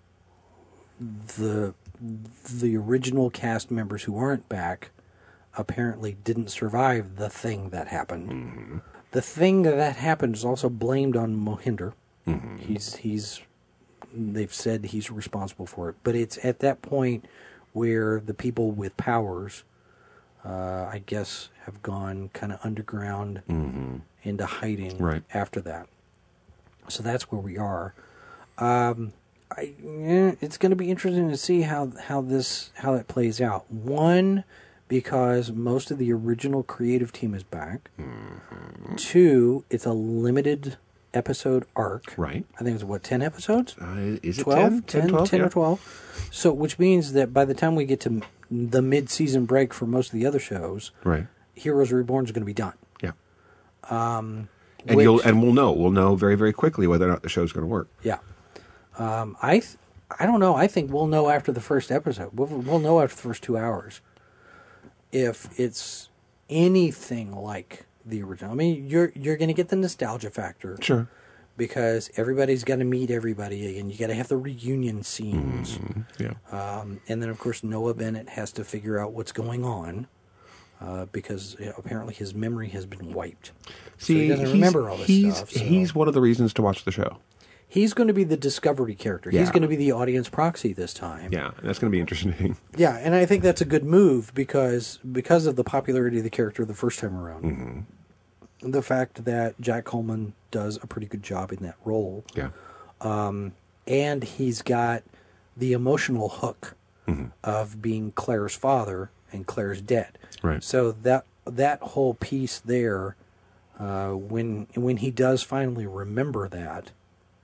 Speaker 3: the the original cast members who aren't back apparently didn't survive the thing that happened.
Speaker 2: Mm-hmm.
Speaker 3: The thing that happened is also blamed on Mohinder.
Speaker 2: Mm-hmm.
Speaker 3: He's he's they've said he's responsible for it, but it's at that point where the people with powers, uh, I guess, have gone kind of underground
Speaker 2: Mm-hmm.
Speaker 3: into hiding
Speaker 2: Right.
Speaker 3: after that. So that's where we are. Um, I, eh, it's going to be interesting to see how how this how it plays out. One, because most of the original creative team is back.
Speaker 2: Mm-hmm.
Speaker 3: Two, it's a limited episode arc.
Speaker 2: Right.
Speaker 3: I think it's what, ten episodes?
Speaker 2: Uh, is it
Speaker 3: twelve?
Speaker 2: ten?
Speaker 3: ten,
Speaker 2: twelve?
Speaker 3: ten
Speaker 2: Yeah.
Speaker 3: or twelve. So, which means that by the time we get to m- the mid-season break for most of the other shows,
Speaker 2: Right.
Speaker 3: Heroes Reborn is going to be done.
Speaker 2: Yeah.
Speaker 3: Um,
Speaker 2: And
Speaker 3: which-
Speaker 2: you'll and we'll know. We'll know very very quickly whether or not the show's going to work.
Speaker 3: Yeah. Um, I th- I don't know. I think we'll know after the first episode. We'll, we'll know after the first two hours if it's anything like the original. I mean, you're you're going to get the nostalgia factor
Speaker 2: Sure.
Speaker 3: because everybody's got to meet everybody, and you got to have the reunion scenes.
Speaker 2: Mm, yeah.
Speaker 3: Um, and then, of course, Noah Bennett has to figure out what's going on uh, because you know, apparently his memory has been wiped.
Speaker 2: See,
Speaker 3: so he doesn't
Speaker 2: he's,
Speaker 3: remember all this
Speaker 2: he's,
Speaker 3: stuff. So.
Speaker 2: He's one of the reasons to watch the show.
Speaker 3: He's going to be the discovery character. He's
Speaker 2: Yeah.
Speaker 3: going to be the audience proxy this time.
Speaker 2: Yeah, that's going to be interesting.
Speaker 3: Yeah, and I think that's a good move because because of the popularity of the character the first time around.
Speaker 2: Mm-hmm.
Speaker 3: The fact that Jack Coleman does a pretty good job in that role.
Speaker 2: Yeah.
Speaker 3: Um, and he's got the emotional hook
Speaker 2: Mm-hmm.
Speaker 3: of being Claire's father and Claire's dead.
Speaker 2: Right.
Speaker 3: So that that whole piece there, uh, when when he does finally remember that,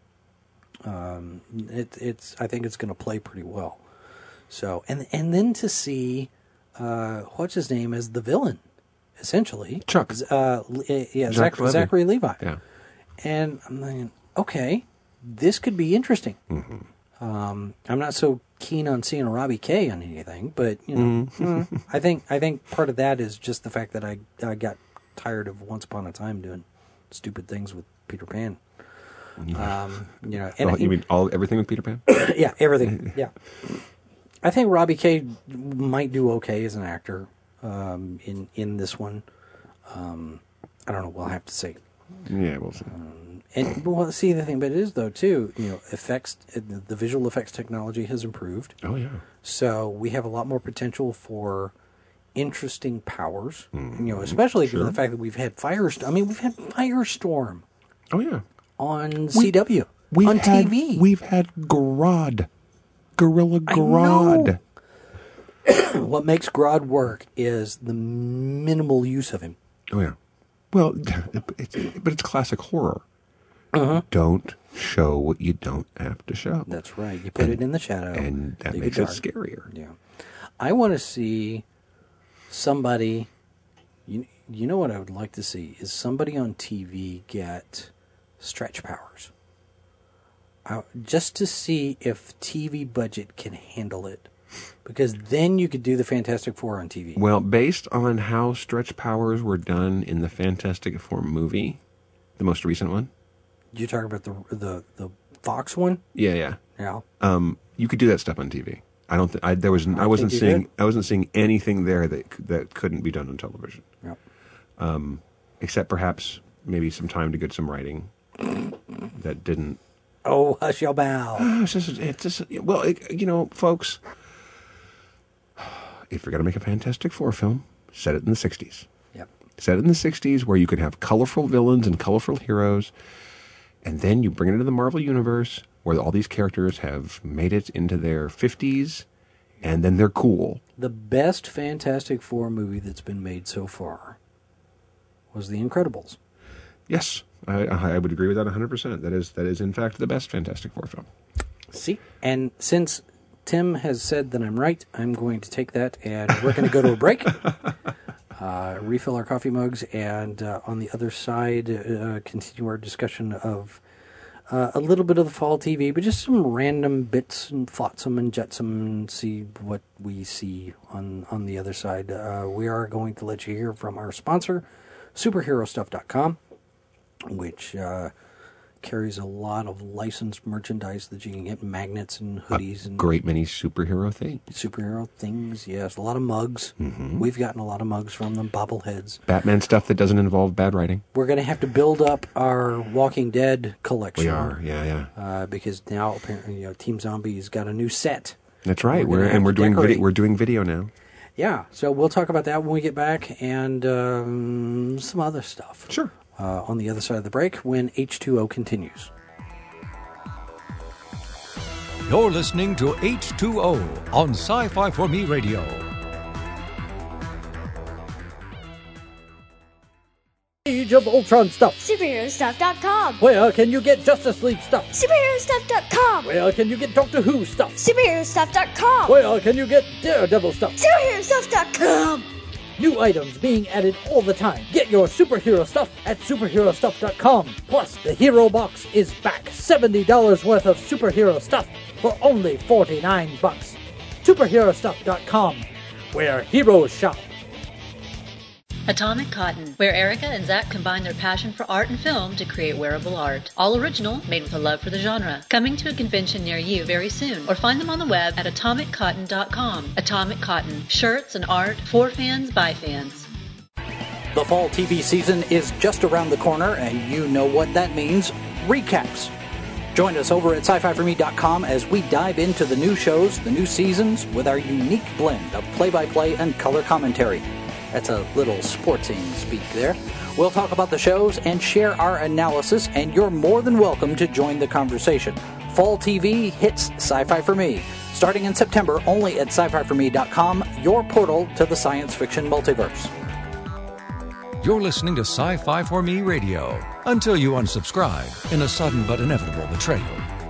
Speaker 3: um, it, it's I think it's going to play pretty well. So and and then to see uh, what's his name as the villain, essentially
Speaker 2: Chuck.
Speaker 3: uh, yeah,
Speaker 2: Zach
Speaker 3: Zach,
Speaker 2: Levy.
Speaker 3: Zachary Levi.
Speaker 2: Yeah.
Speaker 3: And I'm thinking, okay, this could be interesting.
Speaker 2: Mm-hmm.
Speaker 3: Um, I'm not so keen on seeing Robbie Kay on anything, but you know,
Speaker 2: Mm-hmm.
Speaker 3: mm, I think I think part of that is just the fact that I I got tired of Once Upon a Time doing stupid things with Peter Pan. Um, you know, and
Speaker 2: Oh, you mean all everything with Peter Pan?
Speaker 3: yeah, everything. Yeah, I think Robbie Kay might do okay as an actor um, in in this one. Um, I don't know. We'll have to see.
Speaker 2: Yeah, we'll see.
Speaker 3: And well, see the thing, but it is though too. You know, effects, the visual effects technology has improved,
Speaker 2: Oh yeah.
Speaker 3: so we have a lot more potential for interesting powers. You know, especially given
Speaker 2: sure.
Speaker 3: the fact that we've had Firestorm. I mean, we've had Firestorm
Speaker 2: Oh yeah.
Speaker 3: on C W
Speaker 2: We've
Speaker 3: on
Speaker 2: had,
Speaker 3: T V.
Speaker 2: We've had Grodd, Gorilla
Speaker 3: I
Speaker 2: Grodd.
Speaker 3: know. What makes Grodd work is the minimal use of him.
Speaker 2: Oh yeah. Well, it's, but it's classic horror.
Speaker 3: Uh-huh.
Speaker 2: Don't show what you don't have to show.
Speaker 3: That's right. You put
Speaker 2: And-
Speaker 3: it in the shadow,
Speaker 2: and that
Speaker 3: leave
Speaker 2: makes it
Speaker 3: dark.
Speaker 2: scarier.
Speaker 3: Yeah, I want to see somebody. You you know what I would like to see is somebody on T V get stretch powers, I, just to see if T V budget can handle it. Because then you could do the Fantastic Four on T V.
Speaker 2: Well, based on how stretch powers were done in the Fantastic Four movie, the most recent one.
Speaker 3: You talking about the the the Fox one?
Speaker 2: Yeah, yeah.
Speaker 3: Yeah.
Speaker 2: Um, you could do that stuff on T V. I don't. Th- I there was. I, I wasn't seeing.
Speaker 3: Could.
Speaker 2: I wasn't seeing anything there that that couldn't be done on television.
Speaker 3: Yep.
Speaker 2: Um, except perhaps maybe some time to get some writing that didn't.
Speaker 3: Oh, hush your bow.
Speaker 2: It's just. It's just. Well, it, you know, folks. If you're going to make a Fantastic Four film, set it in the sixties.
Speaker 3: Yep.
Speaker 2: Set it in the sixties where you could have colorful villains and colorful heroes. And then you bring it into the Marvel Universe where all these characters have made it into their fifties and then they're cool.
Speaker 3: The best Fantastic Four movie that's been made so far was The Incredibles.
Speaker 2: Yes, I, I would agree with that one hundred percent. That is, that is, in fact, the best Fantastic Four film.
Speaker 3: See? And since Tim has said that I'm right, I'm going to take that, and we're going to go to a break, uh, refill our coffee mugs, and uh, on the other side, uh, continue our discussion of uh, a little bit of the fall T V, but just some random bits and flotsam and jetsam, and see what we see on, on the other side. Uh, we are going to let you hear from our sponsor, superhero stuff dot com, which Uh, carries a lot of licensed merchandise that you can get, magnets and hoodies
Speaker 2: A
Speaker 3: and
Speaker 2: great many superhero things.
Speaker 3: superhero things. Yes, a lot of mugs.
Speaker 2: Mm-hmm.
Speaker 3: We've gotten a lot of mugs from them, bobbleheads.
Speaker 2: Batman stuff that doesn't involve bad writing.
Speaker 3: We're going to have to build up our Walking Dead collection.
Speaker 2: We are, yeah, yeah.
Speaker 3: Uh, because now apparently, you know, Team Zombie's got a new set.
Speaker 2: That's right.
Speaker 3: We're
Speaker 2: We're,
Speaker 3: gonna
Speaker 2: and
Speaker 3: have
Speaker 2: we're
Speaker 3: to
Speaker 2: doing
Speaker 3: decorate.
Speaker 2: video. We're doing video now.
Speaker 3: Yeah, so we'll talk about that when we get back, and um, some other stuff.
Speaker 2: Sure.
Speaker 3: Uh, on the other side of the break when H two O continues.
Speaker 1: You're listening to H two O on Sci-Fi for Me Radio.
Speaker 3: Age of Ultron stuff.
Speaker 4: superhero stuff dot com.
Speaker 3: Where can you get Justice League stuff?
Speaker 4: superhero stuff dot com.
Speaker 3: Where can you get Doctor Who stuff?
Speaker 4: superhero stuff dot com.
Speaker 3: Where can you get Daredevil stuff?
Speaker 4: superhero stuff dot com.
Speaker 3: New items being added all the time. Get your superhero stuff at superhero stuff dot com. Plus, the Hero Box is back. seventy dollars worth of superhero stuff for only forty-nine bucks. superhero stuff dot com, where heroes shop.
Speaker 5: Atomic Cotton, where Erica and Zach combine their passion for art and film to create wearable art. All original, made with a love for the genre. Coming to a convention near you very soon, or find them on the web at atomic cotton dot com. Atomic Cotton, shirts and art for fans by fans.
Speaker 3: The fall T V season is just around the corner, and you know what that means. Recaps. Join us over at sci fi for me dot com as we dive into the new shows, the new seasons, with our unique blend of play-by-play and color commentary. That's a little sportsing speak there. We'll talk about the shows and share our analysis, and you're more than welcome to join the conversation. Fall T V hits Sci-Fi for Me, starting in September only at sci fi for me dot com, your portal to the science fiction multiverse.
Speaker 1: You're listening to Sci-Fi for Me Radio until you unsubscribe in a sudden but inevitable betrayal.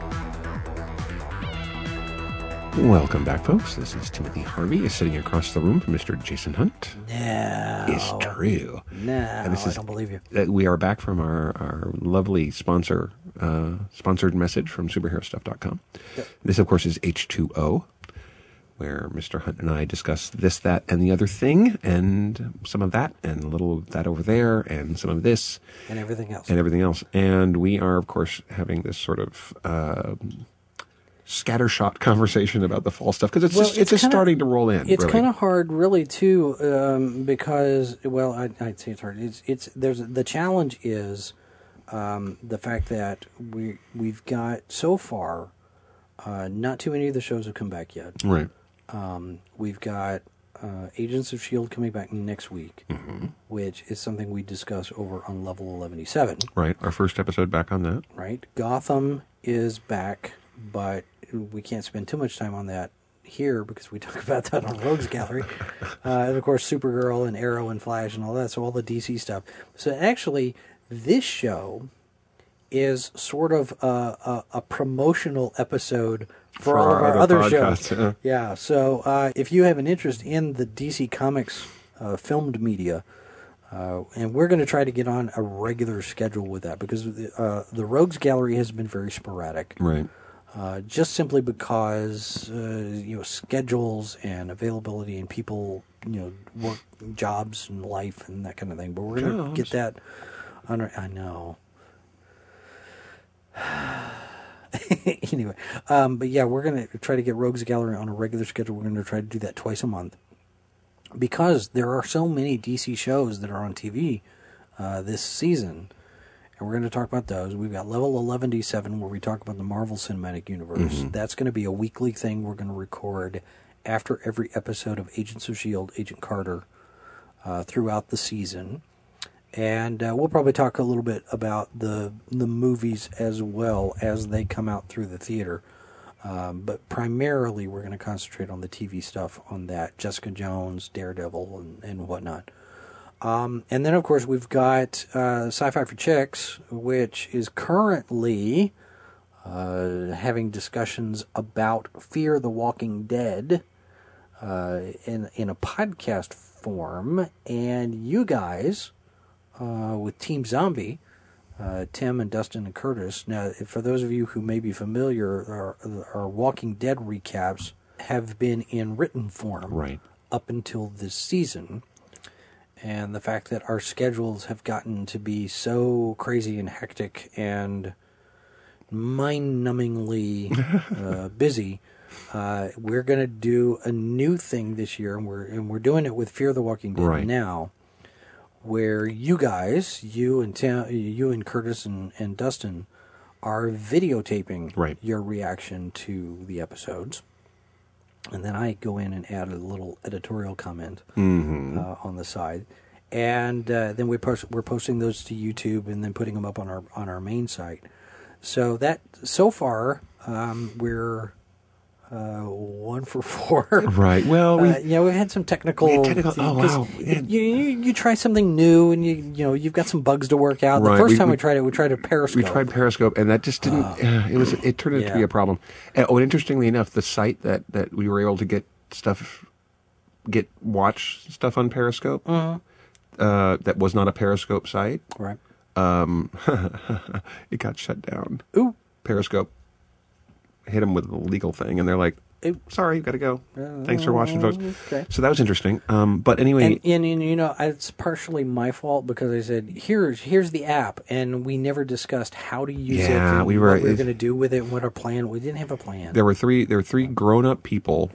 Speaker 2: Welcome back, folks. This is Timothy Harvey, is sitting across the room from Mister Jason Hunt.
Speaker 3: No.
Speaker 2: It's true.
Speaker 3: No,
Speaker 2: And this
Speaker 3: I
Speaker 2: is-
Speaker 3: don't believe you.
Speaker 2: Uh, we are back from our, our lovely sponsor, uh, sponsored message from superhero stuff dot com.
Speaker 3: Yep.
Speaker 2: This, of course, is H two O, where Mister Hunt and I discuss this, that, and the other thing, and some of that, and a little of that over there, and some of this,
Speaker 3: And everything else.
Speaker 2: and everything else. And we are, of course, having this sort of uh, scattershot conversation about the fall stuff, because it's,
Speaker 3: Well,
Speaker 2: just,
Speaker 3: it's
Speaker 2: it's just
Speaker 3: kinda-
Speaker 2: starting to roll in.
Speaker 3: It's
Speaker 2: really.
Speaker 3: kind of hard, really, too, um, because well, I, I'd say it's hard. It's it's there's the challenge is um, the fact that we we've got so far uh, not too many of the shows have come back yet.
Speaker 2: Right.
Speaker 3: Um, we've got uh, Agents of S H I E L D coming back next week,
Speaker 2: Mm-hmm.
Speaker 3: which is something we discuss over on Level eleven seven.
Speaker 2: Right. Our first episode back on that.
Speaker 3: Right, Gotham is back, but we can't spend too much time on that here because we talk about that on Rogues Gallery. Uh, and of course, Supergirl and Arrow and Flash and all that, so all the D C stuff. So actually, this show is sort of a, a, a promotional episode for,
Speaker 2: For
Speaker 3: all
Speaker 2: our
Speaker 3: of our
Speaker 2: other
Speaker 3: other
Speaker 2: podcasts,
Speaker 3: shows.
Speaker 2: yeah.
Speaker 3: Yeah, so uh, if you have an interest in the D C Comics uh, filmed media, uh, and we're going to try to get on a regular schedule with that because uh, the Rogues Gallery has been very sporadic.
Speaker 2: Right.
Speaker 3: uh, just simply because uh, you know schedules and availability and people you know work jobs and life and that kind of thing. But we're going to get that under. I know. Anyway, um, but yeah, we're going to try to get Rogues Gallery on a regular schedule. We're going to try to do that twice a month because there are so many D C shows that are on T V uh, this season, and we're going to talk about those. We've got Level eleven D seven where we talk about the Marvel Cinematic Universe. Mm-hmm. That's going to be a weekly thing we're going to record after every episode of Agents of S H I E L D, Agent Carter, uh, throughout the season. And uh, we'll probably talk a little bit about the the movies as well as they come out through the theater. Um, but primarily, we're going to concentrate on the T V stuff on that. Jessica Jones, Daredevil, and, and whatnot. Um, and then, of course, we've got uh, Sci-Fi for Chicks, which is currently uh, having discussions about Fear the Walking Dead uh, in, in a podcast form. And you guys... Uh, with Team Zombie, uh, Tim and Dustin and Curtis. Now, for those of you who may be familiar, our, our Walking Dead recaps have been in written form
Speaker 2: right.
Speaker 3: up until this season. And the fact that our schedules have gotten to be so crazy and hectic and mind-numbingly uh, busy, uh, we're going to do a new thing this year, and we're and we're doing it with Fear the Walking Dead
Speaker 2: right.
Speaker 3: now. Where you guys, you and Tim, you and Curtis and, and Dustin, are videotaping
Speaker 2: right.
Speaker 3: your reaction to the episodes, and then I go in and add a little editorial comment
Speaker 2: mm-hmm.
Speaker 3: uh, on the side, and uh, then we post, we're posting those to YouTube and then putting them up on our on our main site. So that so far um, we're. Uh, one for four.
Speaker 2: Right. Well, we
Speaker 3: uh, you know we've had some technical.
Speaker 2: We had technical oh wow!
Speaker 3: You, you you try something new and you you know you've got some bugs to work out. The
Speaker 2: right.
Speaker 3: first
Speaker 2: we,
Speaker 3: time we,
Speaker 2: we
Speaker 3: tried it, we tried a Periscope.
Speaker 2: We tried Periscope, and that just didn't. Uh, uh, it was it turned out
Speaker 3: yeah.
Speaker 2: to be a problem. And, oh, and interestingly enough, the site that, that we were able to get stuff, get watch stuff on Periscope,
Speaker 3: uh-huh.
Speaker 2: uh, that was not a Periscope site.
Speaker 3: Right.
Speaker 2: Um, it got shut down.
Speaker 3: Ooh.
Speaker 2: Periscope hit them with a legal thing, and they're like, hey, sorry, got to go. Thanks for watching, folks.
Speaker 3: Okay.
Speaker 2: So that was interesting. Um, but anyway...
Speaker 3: And, and, and, you know, it's partially my fault because I said, here's here's the app, and we never discussed how to use it
Speaker 2: yeah,
Speaker 3: and
Speaker 2: we were,
Speaker 3: what we were going to do with it and what our plan... We didn't have a plan.
Speaker 2: There were three There were three grown-up people,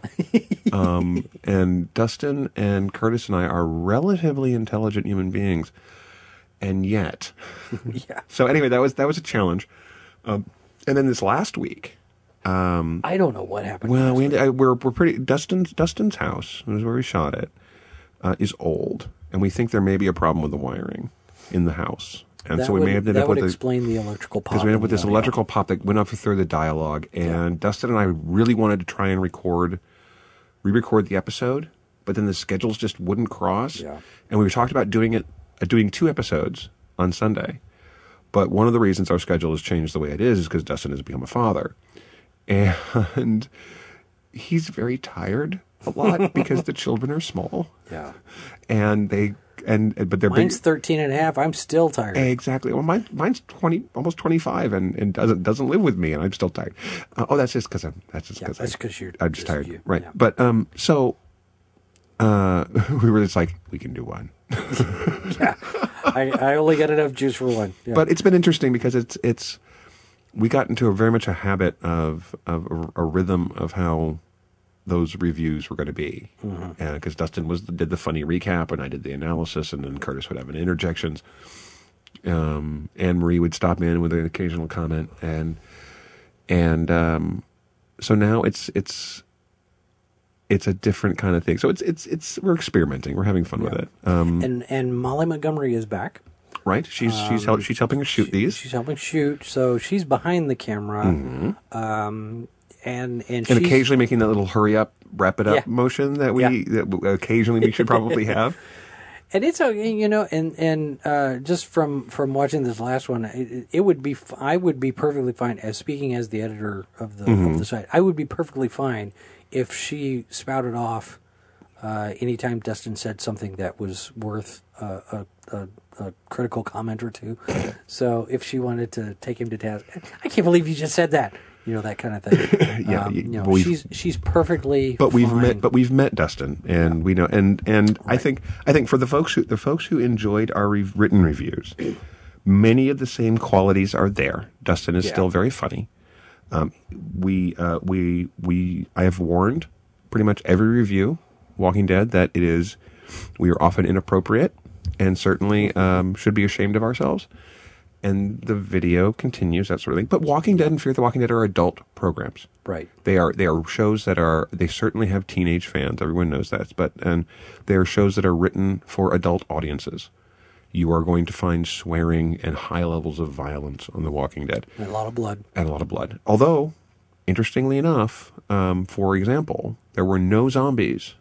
Speaker 2: um, and Dustin and Curtis and I are relatively intelligent human beings, and yet...
Speaker 3: yeah.
Speaker 2: So anyway, that was that was a challenge. Um, and then this last week... Um,
Speaker 3: I don't know what happened.
Speaker 2: Well, we I, we're we're pretty Dustin's Dustin's house, which is where we shot it, uh, is old, and we think there may be a problem with the wiring in the house, and
Speaker 3: that
Speaker 2: so we
Speaker 3: would,
Speaker 2: may have ended
Speaker 3: that
Speaker 2: up
Speaker 3: would
Speaker 2: with
Speaker 3: explain the electrical pop.
Speaker 2: because we ended up with
Speaker 3: in
Speaker 2: this
Speaker 3: the
Speaker 2: electrical pop that went up through the dialogue, and
Speaker 3: Yeah.
Speaker 2: Dustin and I really wanted to try and record, re-record the episode, but then the schedules just wouldn't cross,
Speaker 3: Yeah.
Speaker 2: and we talked about doing it, uh, doing two episodes on Sunday, but one of the reasons our schedule has changed the way it is is because Dustin has become a father. And he's very tired a lot because the children are small.
Speaker 3: Yeah.
Speaker 2: And they, and, but they're
Speaker 3: Mine's
Speaker 2: big.
Speaker 3: thirteen and a half. I'm still tired.
Speaker 2: Exactly. Well, mine, mine's twenty, almost twenty-five and, and doesn't, doesn't live with me and I'm still tired. Uh, oh, that's just cause I'm, that's just
Speaker 3: Yeah,
Speaker 2: cause
Speaker 3: that's
Speaker 2: I,
Speaker 3: 'cause you're
Speaker 2: I'm just
Speaker 3: just
Speaker 2: tired.
Speaker 3: you.
Speaker 2: Right.
Speaker 3: Yeah.
Speaker 2: But, um, so, uh, we were just like, we can do one.
Speaker 3: yeah. I, I only got enough juice for one. Yeah.
Speaker 2: But it's been interesting because it's, it's, we got into a very much a habit of, of a, a rhythm of how those reviews were going to be. Because mm-hmm. uh, Dustin was did the funny recap and I did the analysis, and then Curtis would have an interjections. Um, Anne Marie would stop in with an occasional comment, and and um, so now it's it's it's a different kind of thing. So it's it's it's we're experimenting. We're having fun
Speaker 3: yeah.
Speaker 2: with it. Um,
Speaker 3: and and Molly Montgomery is back.
Speaker 2: Right, she's um, she's help, she's helping us shoot
Speaker 3: she,
Speaker 2: these.
Speaker 3: She's helping shoot, so she's behind the camera, mm-hmm. um, and and
Speaker 2: and
Speaker 3: she's,
Speaker 2: occasionally making that little hurry up, wrap it up
Speaker 3: yeah.
Speaker 2: motion that we
Speaker 3: yeah.
Speaker 2: that occasionally we should probably have.
Speaker 3: And it's okay, you know, and and uh, just from, from watching this last one, it, it would be I would be perfectly fine as speaking as the editor of the mm-hmm. of the site. I would be perfectly fine if she spouted off uh, anytime Dustin said something that was worth uh, a. a a critical comment or two. So if she wanted to take him to task, I can't believe you just said that. You know, that kind of thing.
Speaker 2: Yeah,
Speaker 3: um, you know,
Speaker 2: we've-
Speaker 3: she's she's perfectly.
Speaker 2: But we've
Speaker 3: fine.
Speaker 2: met, but we've met Dustin, and we know, and and I
Speaker 3: Right.
Speaker 2: think I think for the folks who the folks who enjoyed our re- written reviews, many of the same qualities are there. Dustin is
Speaker 3: Yeah.
Speaker 2: still very funny. Um, we uh, we we I have warned pretty much every review, Walking Dead, that it is we are often inappropriate and certainly um, should be ashamed of ourselves. And the video continues, that sort of thing. But Walking Dead and Fear the Walking Dead are adult programs.
Speaker 3: Right.
Speaker 2: They are they are shows that are they certainly have teenage fans. Everyone knows that. But and they are shows that are written for adult audiences. You are going to find swearing and high levels of violence on The Walking Dead.
Speaker 3: And a lot of blood.
Speaker 2: And a lot of blood. Although, interestingly enough, um, for example, there were no zombies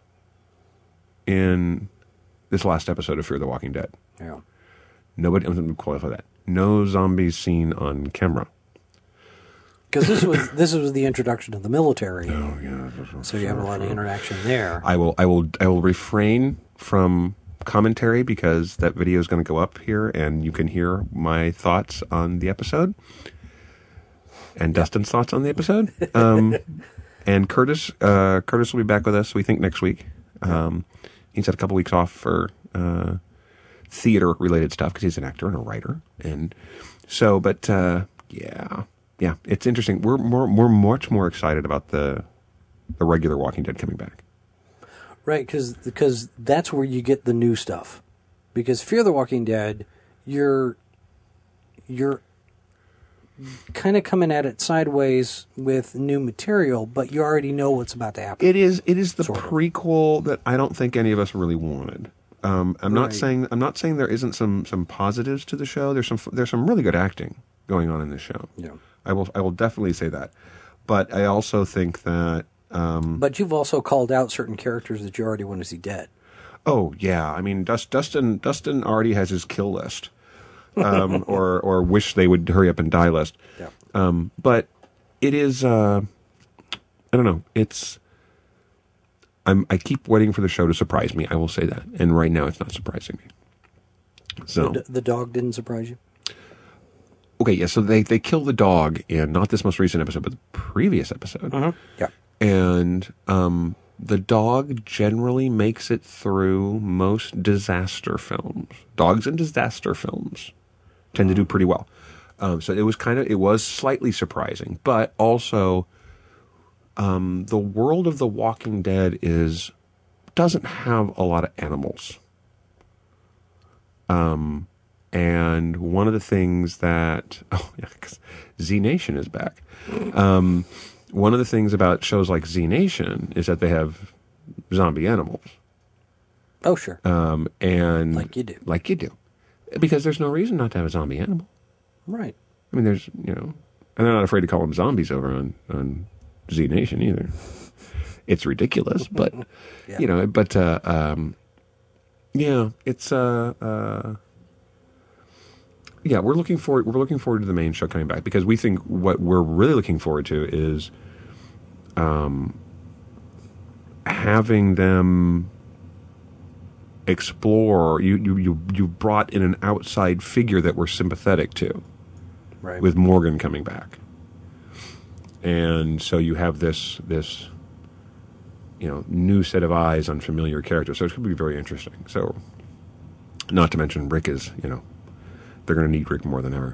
Speaker 2: in this last episode of Fear the Walking Dead.
Speaker 3: Yeah.
Speaker 2: Nobody, I'm going to qualify that. No zombies seen on camera.
Speaker 3: Because this was this was the introduction of the military,
Speaker 2: Oh yeah.
Speaker 3: so you have a lot of interaction there.
Speaker 2: I will, I will, I will refrain from commentary because that video is going to go up here, and you can hear my thoughts on the episode and Dustin's thoughts on the episode. Um, and Curtis, uh, Curtis will be back with us. We think next week. Um, he's had a couple weeks off for uh, theater-related stuff because he's an actor and a writer, and so. But uh, yeah, yeah, it's interesting. We're more, we're much more excited about the the regular Walking Dead coming back.
Speaker 3: Right, because that's where you get the new stuff. Because Fear the Walking Dead, you're you're kind of coming at it sideways with new material, but you already know what's about to happen.
Speaker 2: It is it is the
Speaker 3: Sort of.
Speaker 2: prequel that I don't think any of us really wanted. Um, I'm not
Speaker 3: Right.
Speaker 2: saying I'm not saying there isn't some some positives to the show. There's some there's some really good acting going on in this show.
Speaker 3: Yeah.
Speaker 2: I will I will definitely say that. But I also think that um,
Speaker 3: But you've also called out certain characters that you already want to see dead.
Speaker 2: oh yeah, I mean Dust, Dustin Dustin already has his kill list, um, or or wish they would hurry up and die list.
Speaker 3: Yeah.
Speaker 2: Um, but it is uh, I don't know. It's I'm I keep waiting for the show to surprise me. I will say that, and right now it's not surprising me. So
Speaker 3: The, the dog didn't surprise you?
Speaker 2: okay, yeah. So they they kill the dog in not this most recent episode, but the previous episode.
Speaker 3: Uh-huh. Yeah.
Speaker 2: And um, the dog generally makes it through most disaster films. Dogs in disaster films tend to do pretty well. Um, so it was kind of, it was slightly surprising, but also um, the world of The Walking Dead is doesn't have a lot of animals. Um, and one of the things that oh yeah, 'cause Z Nation is back. Um, one of the things about shows like Z Nation is that they have zombie animals.
Speaker 3: Oh, sure.
Speaker 2: Um, and
Speaker 3: Like you do.
Speaker 2: like you do, because there's no reason not to have a zombie animal.
Speaker 3: Right.
Speaker 2: I mean, there's you know, and they're not afraid to call them zombies over on on Z Nation either. It's ridiculous, but
Speaker 3: Yeah.
Speaker 2: you know, but uh, um, yeah, it's uh, uh, yeah, we're looking forward. We're looking forward to the main show coming back because we think what we're really looking forward to is, um, having them explore. You you you you brought in an outside figure that we're sympathetic to,
Speaker 3: Right.
Speaker 2: with Morgan coming back, and so you have this this. you know, new set of eyes on familiar characters. So it's going to be very interesting. So, not to mention Rick is, you know, they're going to need Rick more than ever.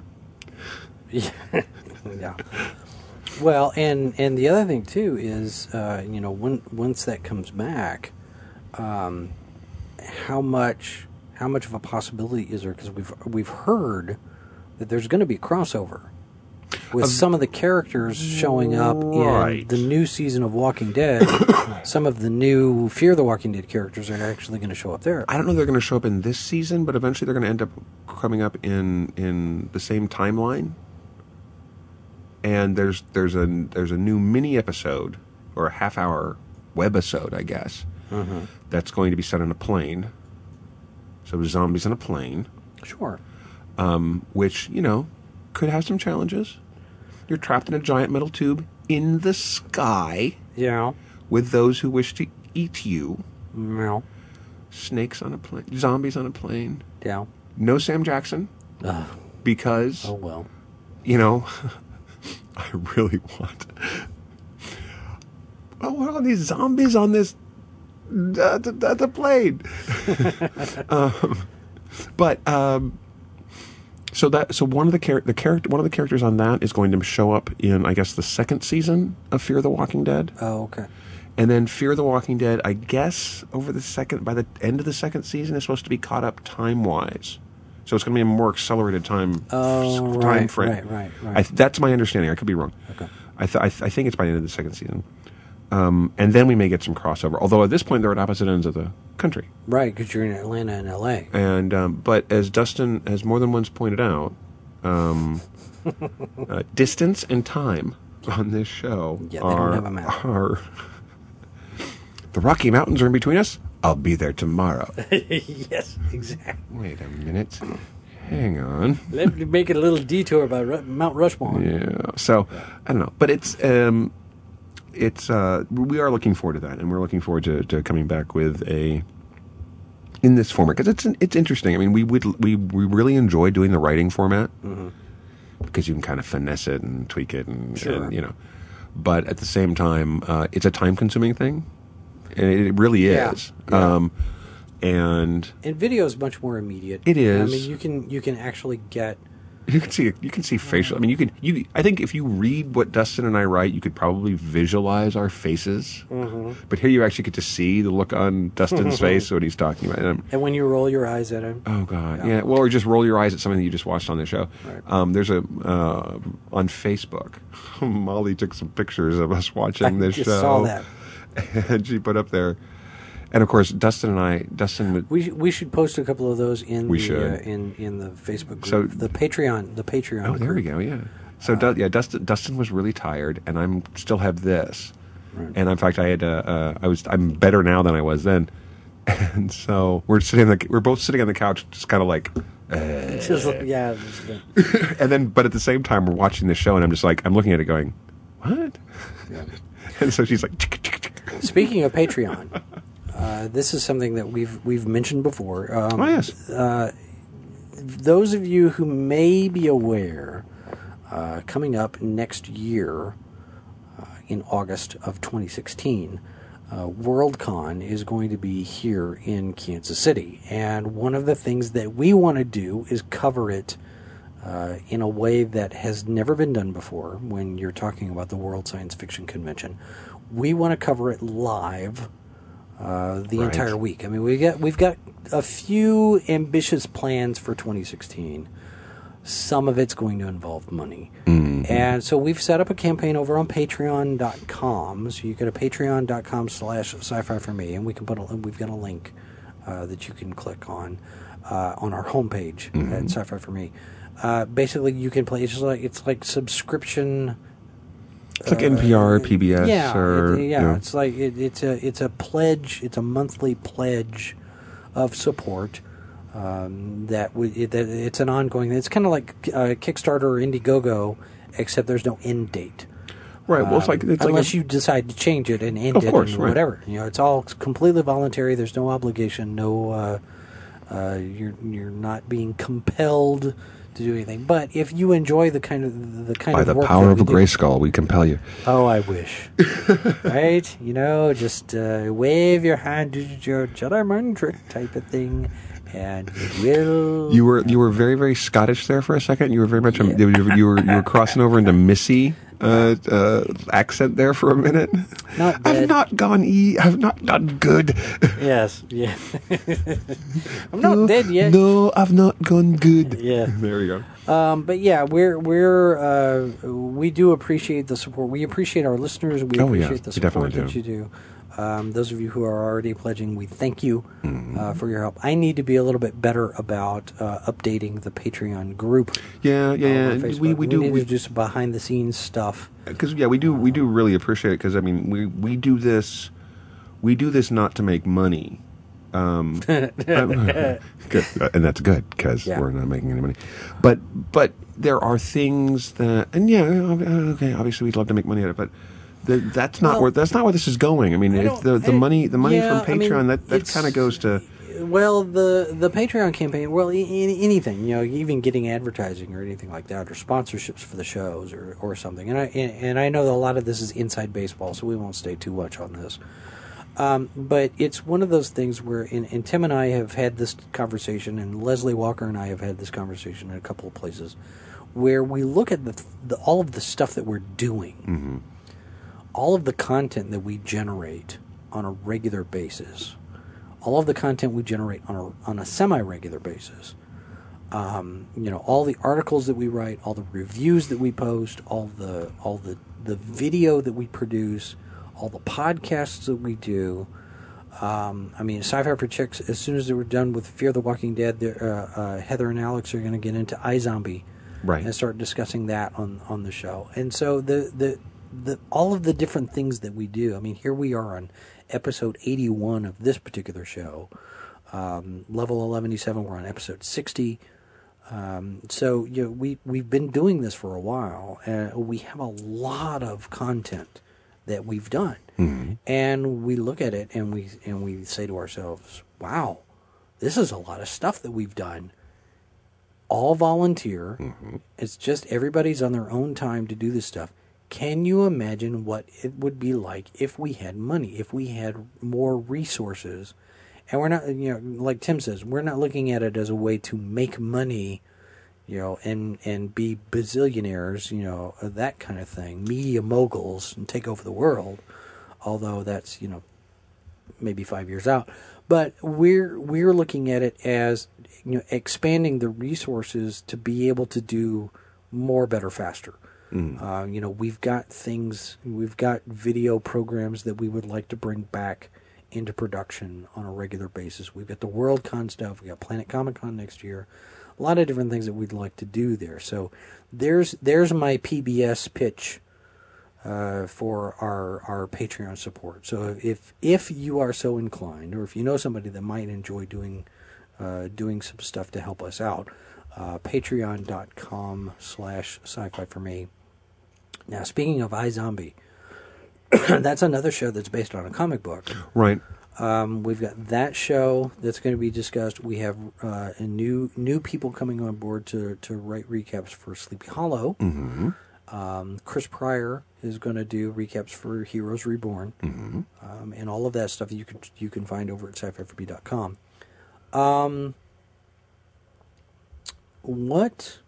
Speaker 3: Yeah. Well, and and the other thing too is, uh, you know, when once that comes back, um, how much how much of a possibility is there? Because we've we've heard that there's going to be a crossover with some of the characters showing up in
Speaker 2: Right.
Speaker 3: the new season of Walking Dead. Some of the new Fear the Walking Dead characters are actually going to show up there.
Speaker 2: I don't know if they're going to show up in this season, but eventually they're going to end up coming up in in the same timeline. And there's there's a there's a new mini episode or a half hour webisode, I guess,
Speaker 3: Mm-hmm.
Speaker 2: that's going to be set on a plane. So zombies on a plane,
Speaker 3: Sure.
Speaker 2: um, which you know could have some challenges. You're trapped in a giant metal tube in the sky
Speaker 3: Yeah.
Speaker 2: with those who wish to eat you.
Speaker 3: Yeah.
Speaker 2: Snakes on a plane, zombies on a plane.
Speaker 3: Yeah.
Speaker 2: No Sam Jackson
Speaker 3: Ugh.
Speaker 2: because
Speaker 3: Oh well.
Speaker 2: you know I really want. Oh, what are all these zombies on this uh, the, the, the plane? um, but um, so that so one of the char- the character one of the characters on that is going to show up in, I guess, the second season of Fear the Walking Dead.
Speaker 3: Oh, okay.
Speaker 2: And then Fear the Walking Dead, I guess, over the second by the end of the second season, is supposed to be caught up time wise. So it's going to be a more accelerated time
Speaker 3: oh,
Speaker 2: time
Speaker 3: right,
Speaker 2: frame.
Speaker 3: Right, right, right.
Speaker 2: I, that's my understanding. I could be wrong.
Speaker 3: Okay.
Speaker 2: I, th- I, th- I think it's by the end of the second season. Um, and then we may get some crossover. Although at this point they're at opposite ends of the country.
Speaker 3: Right, because you're in Atlanta and L A.
Speaker 2: And um, but as Dustin has more than once pointed out, um, uh, distance and time on this show
Speaker 3: yeah, they
Speaker 2: are,
Speaker 3: don't have a map.
Speaker 2: are the Rocky Mountains are in between us. I'll be there tomorrow.
Speaker 3: Yes, exactly.
Speaker 2: Wait a minute. Hang on.
Speaker 3: Let me make it a little detour by Ru- Mount Rushmore.
Speaker 2: Yeah. So I don't know, but it's um, it's uh, we are looking forward to that, and we're looking forward to, to coming back with a in this format because it's it's interesting. I mean, we would we we really enjoy doing the writing format
Speaker 3: Mm-hmm.
Speaker 2: because you can kind of finesse it and tweak it, and,
Speaker 3: Sure.
Speaker 2: and you know, but at the same time, uh, it's a time consuming thing, and it really
Speaker 3: Yeah.
Speaker 2: is.
Speaker 3: Yeah.
Speaker 2: Um, and
Speaker 3: And video is much more immediate.
Speaker 2: It is.
Speaker 3: I mean, you can you can actually get.
Speaker 2: you can see you can see facial. I mean, you could you. I think if you read what Dustin and I write, you could probably visualize our faces.
Speaker 3: Mm-hmm.
Speaker 2: But here you actually get to see the look on Dustin's face when he's talking about it.
Speaker 3: And when you roll your eyes at him.
Speaker 2: Oh God,
Speaker 3: Yeah.
Speaker 2: yeah. Well, or just roll your eyes at something that you just watched on the show.
Speaker 3: Right.
Speaker 2: Um, there's a uh, on Facebook. Molly took some pictures of us watching
Speaker 3: I
Speaker 2: this
Speaker 3: just
Speaker 2: show.
Speaker 3: saw that.
Speaker 2: And she put up there, and of course, Dustin and I, Dustin would.
Speaker 3: We sh- we should post a couple of those in
Speaker 2: We
Speaker 3: the
Speaker 2: should.
Speaker 3: Uh, in in the Facebook group.
Speaker 2: So-
Speaker 3: the Patreon the Patreon.
Speaker 2: Oh, there we
Speaker 3: group.
Speaker 2: go. Yeah. So Du- yeah, Dustin Dustin was really tired, and I'm still have this,
Speaker 3: Right.
Speaker 2: and in fact, I had uh, uh, I was I'm better now than I was then, and so we're sitting on the, we're both sitting on the couch, just kind of like,
Speaker 3: Just like- yeah. just, uh,
Speaker 2: and then but at the same time we're watching this show, and I'm just like I'm looking at it going, what?
Speaker 3: yeah.
Speaker 2: And so she's like,
Speaker 3: Speaking of Patreon, uh, this is something that we've we've mentioned before. Um,
Speaker 2: oh yes,
Speaker 3: uh, those of you who may be aware, uh, coming up next year, uh, in August of twenty sixteen, uh, WorldCon is going to be here in Kansas City. And one of the things that we want to do is cover it uh, in a way that has never been done before when you're talking about the World Science Fiction Convention. We want to cover it live uh, the
Speaker 2: Right.
Speaker 3: entire week. I mean, we got we've got a few ambitious plans for twenty sixteen. Some of it's going to involve money,
Speaker 2: Mm-hmm.
Speaker 3: and so we've set up a campaign over on Patreon dot com. So you go to Patreon dot com slash Sci-Fi for Me, and we can put a, we've got a link uh, that you can click on uh, on our homepage
Speaker 2: Mm-hmm.
Speaker 3: at Sci-Fi for Me. Uh, basically, you can play. It's just like it's like subscription.
Speaker 2: it's like N P R, P B S,
Speaker 3: Yeah,
Speaker 2: or
Speaker 3: it- yeah.
Speaker 2: you know.
Speaker 3: It's like it, it's a it's a pledge. It's a monthly pledge of support. Um, that we, it, that it's an ongoing. It's kind of like uh, Kickstarter or Indiegogo, except there's no end date.
Speaker 2: right. Well, it's
Speaker 3: Um,
Speaker 2: like it's like
Speaker 3: unless
Speaker 2: a,
Speaker 3: you decide to change it and end
Speaker 2: Of
Speaker 3: it
Speaker 2: course,
Speaker 3: and
Speaker 2: right.
Speaker 3: whatever. You know, it's all completely voluntary. There's no obligation. No, uh, uh, you're you're not being compelled to do anything. But if you enjoy the kind of the kind
Speaker 2: by
Speaker 3: of
Speaker 2: the
Speaker 3: work
Speaker 2: power
Speaker 3: that
Speaker 2: of a
Speaker 3: we do-
Speaker 2: gray skull, we compel you.
Speaker 3: Oh, I wish. Right? You know, just uh, wave your hand, do your Jedi mind trick type of thing, and it will.
Speaker 2: You were you were very very Scottish there for a second. You were very much a, you, were, you were you were crossing over into Missy uh, uh, accent there for a minute.
Speaker 3: Not
Speaker 2: I've
Speaker 3: bad.
Speaker 2: not gone e. I've not done good.
Speaker 3: Yes, yeah. I'm not dead yet.
Speaker 2: No, I've not gone good.
Speaker 3: Yeah.
Speaker 2: There you go.
Speaker 3: Um, but yeah, we're we're uh, we do appreciate the support. We appreciate our listeners. We
Speaker 2: Oh, yeah.
Speaker 3: appreciate the
Speaker 2: We
Speaker 3: support
Speaker 2: definitely
Speaker 3: that
Speaker 2: do.
Speaker 3: you do. Um, those of you who are already pledging, we thank you
Speaker 2: Mm-hmm.
Speaker 3: uh, for your help. I need to be a little bit better about uh, updating the Patreon group.
Speaker 2: Yeah, yeah, yeah.
Speaker 3: on
Speaker 2: And
Speaker 3: Facebook.
Speaker 2: We we do
Speaker 3: need
Speaker 2: we,
Speaker 3: to do some behind the scenes stuff.
Speaker 2: because yeah we do we do really appreciate it because I mean we we do this we do this not to make money. Um, good. And that's good because
Speaker 3: Yeah.
Speaker 2: we're not making any money. But but there are things that, and yeah, okay, obviously we'd love to make money out of it, but the, that's not
Speaker 3: Well,
Speaker 2: where that's not where this is going. I mean,
Speaker 3: I
Speaker 2: if
Speaker 3: don't-
Speaker 2: the the
Speaker 3: I-
Speaker 2: money the money
Speaker 3: yeah,
Speaker 2: from
Speaker 3: I mean,
Speaker 2: Patreon that that
Speaker 3: it's-
Speaker 2: kind of goes to
Speaker 3: well, the the Patreon campaign, well, I- I- anything, you know, even getting advertising or anything like that, or sponsorships for the shows or, or something. And I and, and I know that a lot of this is inside baseball, so we won't stay too much on this. Um, but it's one of those things where, and, and Tim and I have had this conversation, and Leslie Walker and I have had this conversation in a couple of places, where we look at the, the all of the stuff that we're doing,
Speaker 2: Mm-hmm.
Speaker 3: all of the content that we generate on a regular basis, all of the content we generate on a on a semi-regular basis. Um, you know, all the articles that we write, all the reviews that we post, all the all the, the video that we produce, all the podcasts that we do. Um, I mean, Sci-Fi for Chicks, as soon as they were done with Fear the Walking Dead, uh, uh, Heather and Alex are going to get into iZombie,
Speaker 2: Right.
Speaker 3: and start discussing that on, on the show. And so the, the the all of the different things that we do. I mean, here we are on episode eighty-one of this particular show. Um, level eleven seven, we're on episode sixty. Um, so you know, we we've been doing this for a while, and we have a lot of content that we've done,
Speaker 2: Mm-hmm.
Speaker 3: and we look at it and we and we say to ourselves, "Wow, this is a lot of stuff that we've done." All volunteer.
Speaker 2: Mm-hmm.
Speaker 3: It's just everybody's on their own time to do this stuff. Can you imagine what it would be like if we had money, if we had more resources? And we're not, you know, like Tim says, we're not looking at it as a way to make money, you know, and, and be bazillionaires, you know, that kind of thing, media moguls and take over the world. Although that's, you know, maybe five years out. But we're we're looking at it as, you know, expanding the resources to be able to do more, better, faster.
Speaker 2: Mm.
Speaker 3: Uh, you know, we've got things, we've got video programs that we would like to bring back into production on a regular basis. We've got the Worldcon stuff, we've got Planet Comic Con next year, a lot of different things that we'd like to do there. So there's there's my P B S pitch uh, for our our Patreon support. So if if you are so inclined, or if you know somebody that might enjoy doing uh, doing some stuff to help us out, uh, patreon.com slash sci-fi for me. Now, speaking of iZombie, that's another show that's based on a comic book.
Speaker 2: Right.
Speaker 3: Um, we've got that show that's going to be discussed. We have uh, a new new people coming on board to, to write recaps for Sleepy Hollow.
Speaker 2: Mm-hmm.
Speaker 3: Um, Chris Pryor is going to do recaps for Heroes Reborn,
Speaker 2: Mm-hmm.
Speaker 3: um, and all of that stuff you can you can find over at sci fi for me dot com. Um, what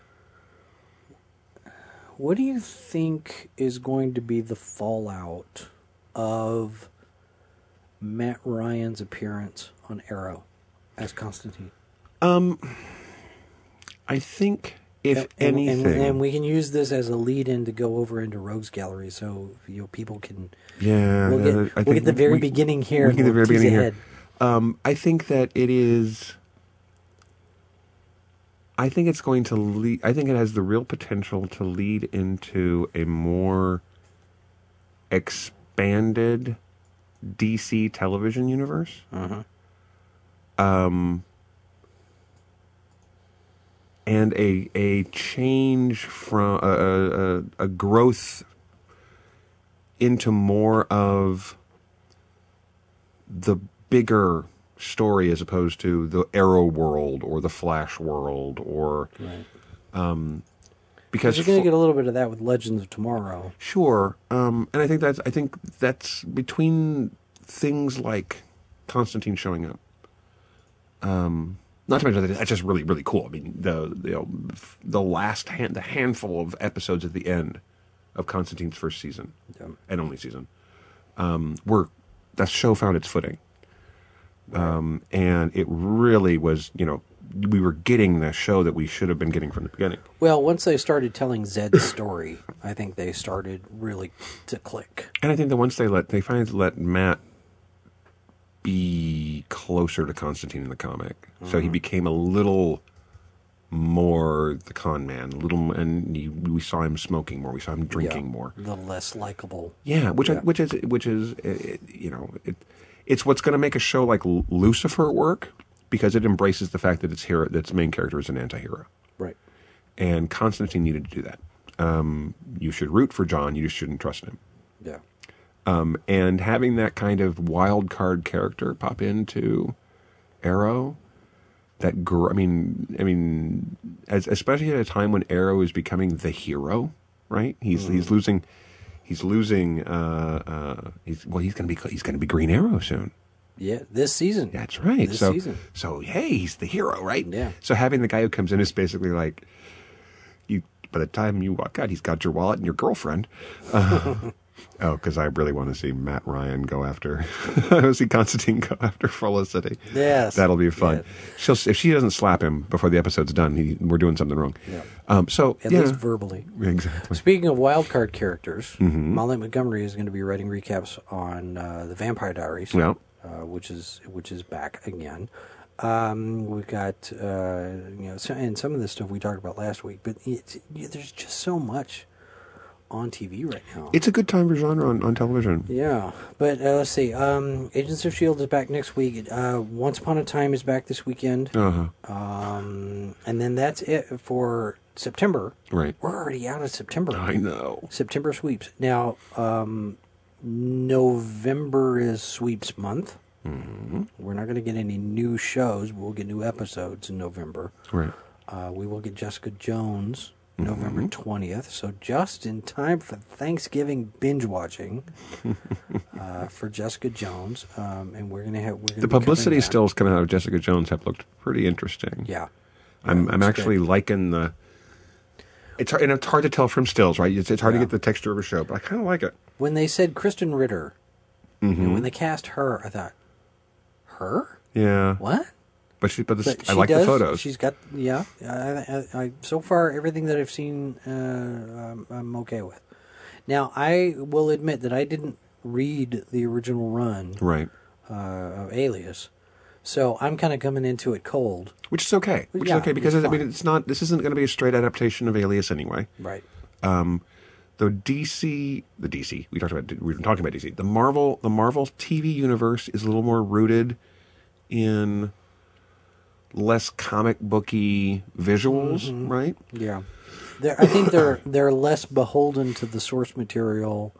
Speaker 3: what do you think is going to be the fallout of Matt Ryan's appearance on Arrow as Constantine?
Speaker 2: Um, I think if
Speaker 3: and, and-
Speaker 2: anything,
Speaker 3: and, and we can use this as a lead-in to go over into Rogues Gallery, so you know people can.
Speaker 2: yeah,
Speaker 3: We'll get,
Speaker 2: uh, I
Speaker 3: we'll
Speaker 2: think
Speaker 3: get the very
Speaker 2: we-
Speaker 3: beginning here.
Speaker 2: We
Speaker 3: and
Speaker 2: get the
Speaker 3: we'll
Speaker 2: very
Speaker 3: tease
Speaker 2: beginning
Speaker 3: ahead.
Speaker 2: here. Um, I think that it is. I think it's going to lead. I think it has the real potential to lead into a more expanded D C television universe.
Speaker 3: Uh-huh.
Speaker 2: Um, and a a change from a, a, a- a growth into more of the bigger story as opposed to the Arrow world or the Flash world, or
Speaker 3: Right.
Speaker 2: because
Speaker 3: You're going to
Speaker 2: fu-
Speaker 3: get a little bit of that with Legends of Tomorrow.
Speaker 2: Sure, um, and I think that's I think that's between things like Constantine showing up. Um, not to mention that that's just really really cool. I mean, the you know, the last hand, the handful of episodes at the end of Constantine's first season
Speaker 3: Yeah.
Speaker 2: and only season, um, were that show found its footing, um, and it really was. You know, we were getting the show that we should have been getting from the beginning.
Speaker 3: Well, once they started telling Zed's story, I think they started really to click.
Speaker 2: And I think that once they let they finally let Matt be closer to Constantine in the comic, so he became a little more the con man, a little, and he, we saw him smoking more, we saw him drinking
Speaker 3: Yeah.
Speaker 2: more.
Speaker 3: The less likable.
Speaker 2: Yeah, which I,
Speaker 3: Yeah.
Speaker 2: which is which is uh, you know it, it's what's going to make a show like L- Lucifer work, because it embraces the fact that its hero, that its main character is an anti-hero.
Speaker 3: Right.
Speaker 2: And Constantine needed to do that. Um, you should root for John, you just shouldn't trust him.
Speaker 3: Yeah.
Speaker 2: Um, and having that kind of wild card character pop into Arrow, that gr- I mean, I mean, as, especially at a time when Arrow is becoming the hero, right? He's mm. he's losing, he's losing. Uh, uh, he's well, he's gonna be he's gonna be Green Arrow soon.
Speaker 3: Yeah, this season.
Speaker 2: That's right.
Speaker 3: This
Speaker 2: so,
Speaker 3: season.
Speaker 2: so hey, he's the hero, right?
Speaker 3: Yeah.
Speaker 2: So having the guy who comes in is basically like, you. By the time you walk out, he's got your wallet and your girlfriend. Uh, oh, because I really want to see Matt Ryan go after. I want to see Constantine go after Felicity.
Speaker 3: Yes,
Speaker 2: that'll be fun.
Speaker 3: Yeah.
Speaker 2: She'll if she doesn't slap him before the episode's done, he, we're doing something wrong.
Speaker 3: Yeah.
Speaker 2: Um. So
Speaker 3: at
Speaker 2: yeah.
Speaker 3: least verbally.
Speaker 2: Exactly.
Speaker 3: Speaking of wildcard characters,
Speaker 2: mm-hmm.
Speaker 3: Molly Montgomery is going to be writing recaps on uh, the Vampire Diaries.
Speaker 2: Yeah.
Speaker 3: Uh, which is which is back again. Um, we've got uh, you know, so, and some of this stuff we talked about last week, but it's, there's just so much on T V right now.
Speaker 2: It's a good time for genre on, on television.
Speaker 3: Yeah, but uh, let's see. Um, Agents of S H I E L D is back next week. Uh, Once Upon a Time is back this weekend.
Speaker 2: Uh-huh.
Speaker 3: Um, and then that's it for September.
Speaker 2: Right.
Speaker 3: We're already out of September.
Speaker 2: I know.
Speaker 3: September sweeps. Now, um, November is sweeps month.
Speaker 2: Mm-hmm.
Speaker 3: We're not going to get any new shows. We'll get new episodes in November.
Speaker 2: Right.
Speaker 3: Uh, we will get Jessica Jones November twentieth. So just in time for Thanksgiving binge watching uh, for Jessica Jones. Um, and we're going to have... We're gonna
Speaker 2: the publicity stills coming out of Jessica Jones have looked pretty interesting.
Speaker 3: Yeah.
Speaker 2: I'm,
Speaker 3: yeah,
Speaker 2: I'm actually good. liking the... It's hard, and it's hard to tell from stills, right? It's, it's hard yeah. to get the texture of a show, but I kind of like it.
Speaker 3: When they said Kristen Ritter,
Speaker 2: mm-hmm.
Speaker 3: you know, when they cast her, I thought, her?
Speaker 2: Yeah.
Speaker 3: What?
Speaker 2: But she, but, this,
Speaker 3: but
Speaker 2: I like
Speaker 3: does,
Speaker 2: the photos.
Speaker 3: She's got, yeah. I, I, I, so far, everything that I've seen, uh, I'm, I'm okay with. Now, I will admit that I didn't read the original run,
Speaker 2: right,
Speaker 3: uh, of Alias, so I'm kind of coming into it cold,
Speaker 2: which is okay. Which
Speaker 3: yeah,
Speaker 2: is okay because
Speaker 3: it's
Speaker 2: I mean, it's not. This isn't going to be a straight adaptation of Alias anyway,
Speaker 3: right?
Speaker 2: Um, though D C, the D C, we talked about, we've been talking about D C. The Marvel, the Marvel T V universe is a little more rooted in less comic booky visuals, mm-hmm. right?
Speaker 3: Yeah, they're, I think they're they're less beholden to the source material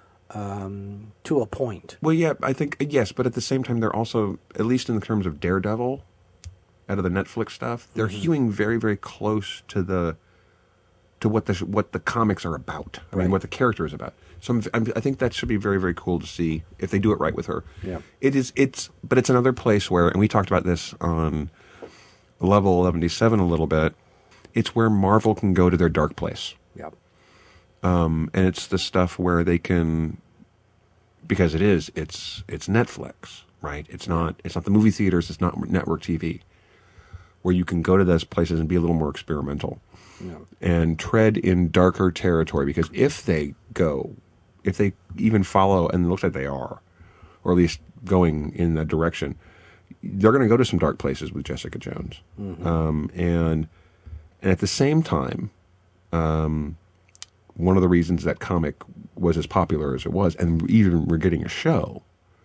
Speaker 3: um, to a point.
Speaker 2: Well, yeah, I think yes, but at the same time, they're also, at least in terms of Daredevil, out of the Netflix stuff, they're mm-hmm. hewing very, very close to the to what the what the comics are about. I right. mean, what the character is about. So I'm, I'm, I think that should be very, very cool to see if they do it right with her.
Speaker 3: Yeah,
Speaker 2: it is. It's but it's another place where, and we talked about this on Level eleven seven a little bit. It's where Marvel can go to their dark place.
Speaker 3: Yep.
Speaker 2: Um, and it's the stuff where they can, because it is, it's it's Netflix, right? It's not it's not the movie theaters. It's not network T V, where you can go to those places and be a little more experimental. Yeah. And tread in darker territory, because if they go, if they even follow, and it looks like they are, or at least going in that direction, they're going to go to some dark places with Jessica Jones. Mm-hmm. Um, and and at the same time, um, one of the reasons that comic was as popular as it was, and even we're getting a show,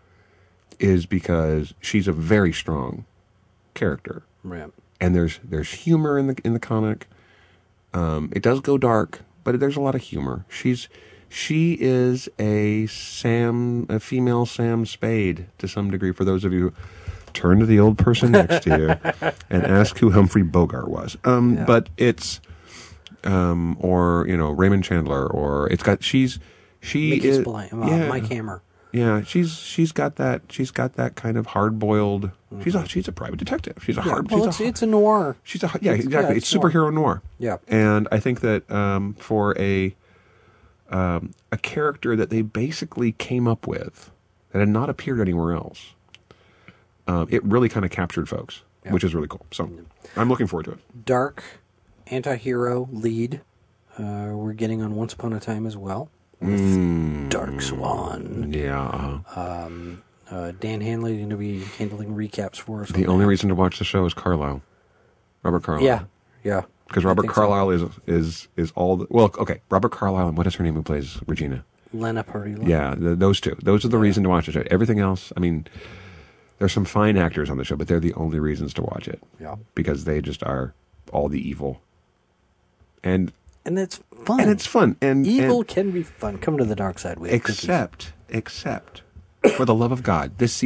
Speaker 2: is because she's a very strong character.
Speaker 3: Right.
Speaker 2: And there's there's humor in the in the comic. Um, it does go dark, but there's a lot of humor. She's she is a Sam, a female Sam Spade to some degree. For those of you, turn to the old person next to you and ask who Humphrey Bogart was. Um, yeah. But it's um, or you know Raymond Chandler, or it's got she's she
Speaker 3: Mickey
Speaker 2: is
Speaker 3: Spillane, uh,
Speaker 2: yeah,
Speaker 3: Mike Hammer.
Speaker 2: Yeah, she's she's got that she's got that kind of hard boiled. Mm-hmm. She's a she's a private detective. She's a
Speaker 3: yeah,
Speaker 2: hard.
Speaker 3: Well,
Speaker 2: she's
Speaker 3: it's,
Speaker 2: a,
Speaker 3: it's a noir.
Speaker 2: She's a yeah
Speaker 3: it's,
Speaker 2: exactly.
Speaker 3: Yeah,
Speaker 2: it's,
Speaker 3: it's
Speaker 2: superhero noir. noir.
Speaker 3: Yeah,
Speaker 2: and I think that um, for a um, a character that they basically came up with that had not appeared anywhere else, um, it really kind of captured folks, yeah. which is really cool. So I'm looking forward to it.
Speaker 3: Dark anti-hero lead. Uh, we're getting on Once Upon a Time as well.
Speaker 2: Mm,
Speaker 3: Dark Swan.
Speaker 2: Yeah.
Speaker 3: Um, uh, Dan Hanley is going to be handling recaps for us.
Speaker 2: The only that. reason to watch the show is Carlisle. Robert Carlyle.
Speaker 3: Yeah, yeah.
Speaker 2: Because Robert Carlyle so. is is is all the... Well, okay, Robert Carlyle, and what is her name who plays Regina?
Speaker 3: Lena Parrilla.
Speaker 2: Yeah, the, those two. Those are the yeah. reason to watch the show. Everything else, I mean, there's some fine actors on the show, but they're the only reasons to watch it.
Speaker 3: Yeah.
Speaker 2: Because they just are all the evil. And...
Speaker 3: And it's fun.
Speaker 2: And it's fun. And
Speaker 3: evil
Speaker 2: and,
Speaker 3: can be fun. Come to the dark side. We
Speaker 2: except, except, for the love of God, this season,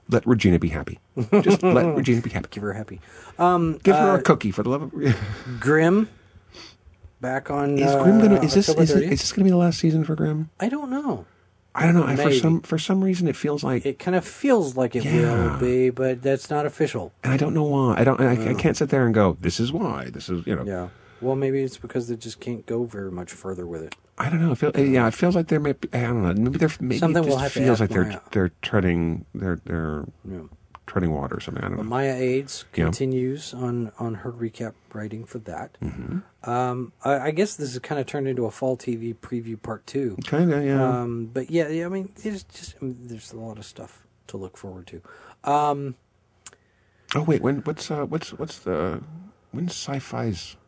Speaker 2: let Regina be happy. Just let Regina be happy.
Speaker 3: Give her a happy. Um,
Speaker 2: Give her
Speaker 3: uh,
Speaker 2: a cookie for the love of.
Speaker 3: Grimm. Back on.
Speaker 2: Is
Speaker 3: uh,
Speaker 2: Grimm gonna? Is this?
Speaker 3: October
Speaker 2: Is, it,
Speaker 3: thirtieth?
Speaker 2: is this gonna be the last season for Grimm?
Speaker 3: I don't know.
Speaker 2: I don't know. I, for
Speaker 3: Maybe.
Speaker 2: some for some reason, it feels like,
Speaker 3: It kind of feels like it
Speaker 2: Yeah.
Speaker 3: will be, but that's not official.
Speaker 2: and I don't know why. I don't. I, I can't sit there and go, "This is why." This is, you know.
Speaker 3: Yeah. Well, maybe it's because they just can't go very much further with it.
Speaker 2: I don't know. It feel, yeah, it feels like there may be, I don't know. Maybe they're maybe
Speaker 3: Something
Speaker 2: it
Speaker 3: we'll
Speaker 2: just
Speaker 3: have to
Speaker 2: feels
Speaker 3: ask
Speaker 2: like they're
Speaker 3: Maya.
Speaker 2: they're treading they're they're
Speaker 3: Yeah.
Speaker 2: treading water or something. I don't know.
Speaker 3: But Maya Aids
Speaker 2: Yeah.
Speaker 3: continues on, on her recap writing for that.
Speaker 2: Mm-hmm.
Speaker 3: Um, I, I guess this has kind of turned into a fall T V preview part two.
Speaker 2: Kind of, yeah.
Speaker 3: Um, but yeah, yeah, I mean, there's just I mean, there's a lot of stuff to look forward to. Um,
Speaker 2: oh wait, when what's uh what's what's the when's Sci-Fi's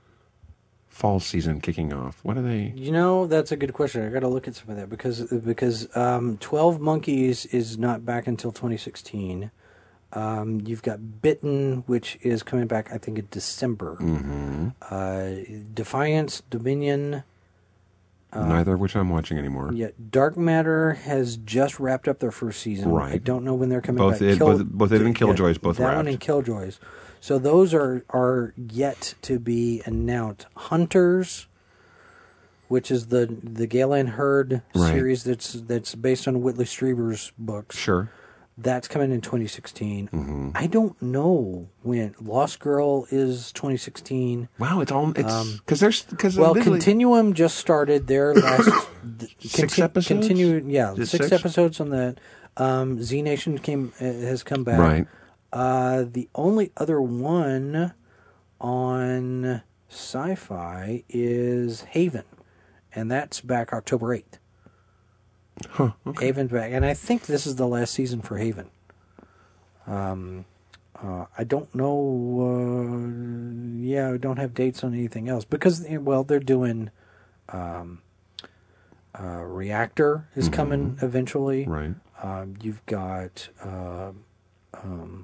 Speaker 2: fall season kicking off? What are they?
Speaker 3: you know, that's a good question. I got to look at some of that because because um, twelve Monkeys is not back until twenty sixteen. Um, you've got Bitten, which is coming back, I think, in December.
Speaker 2: Mm-hmm.
Speaker 3: Uh, Defiance, Dominion.
Speaker 2: Neither of which I'm watching anymore.
Speaker 3: Yeah, Dark Matter has just wrapped up their first season.
Speaker 2: Right.
Speaker 3: I don't know when they're coming
Speaker 2: Both
Speaker 3: back.
Speaker 2: it- both- both it and Killjoys both
Speaker 3: that
Speaker 2: wrapped.
Speaker 3: one and Killjoys. So those are are yet to be announced. Hunters, which is the the Galen Hurd
Speaker 2: Right.
Speaker 3: series that's that's based on Whitley Strieber's books.
Speaker 2: Sure.
Speaker 3: That's coming in twenty sixteen.
Speaker 2: Mm-hmm.
Speaker 3: I don't know when. Lost Girl is twenty sixteen.
Speaker 2: Wow, it's all it's because there's because
Speaker 3: Um, Well, Continuum just started their last
Speaker 2: Six episodes?
Speaker 3: Continue, yeah,
Speaker 2: Is it
Speaker 3: six,
Speaker 2: six?
Speaker 3: episodes on that. Um, Z Nation came uh, has come back.
Speaker 2: Right.
Speaker 3: Uh, the only other one on Sci-Fi is Haven, and that's back October eighth.
Speaker 2: Huh. Okay.
Speaker 3: Haven's back, and I think this is the last season for Haven. Um, uh, I don't know. Uh, yeah, I don't have dates on anything else because, well, they're doing. Um, uh, Reactor is coming eventually.
Speaker 2: Right.
Speaker 3: Um, you've got. Uh, um,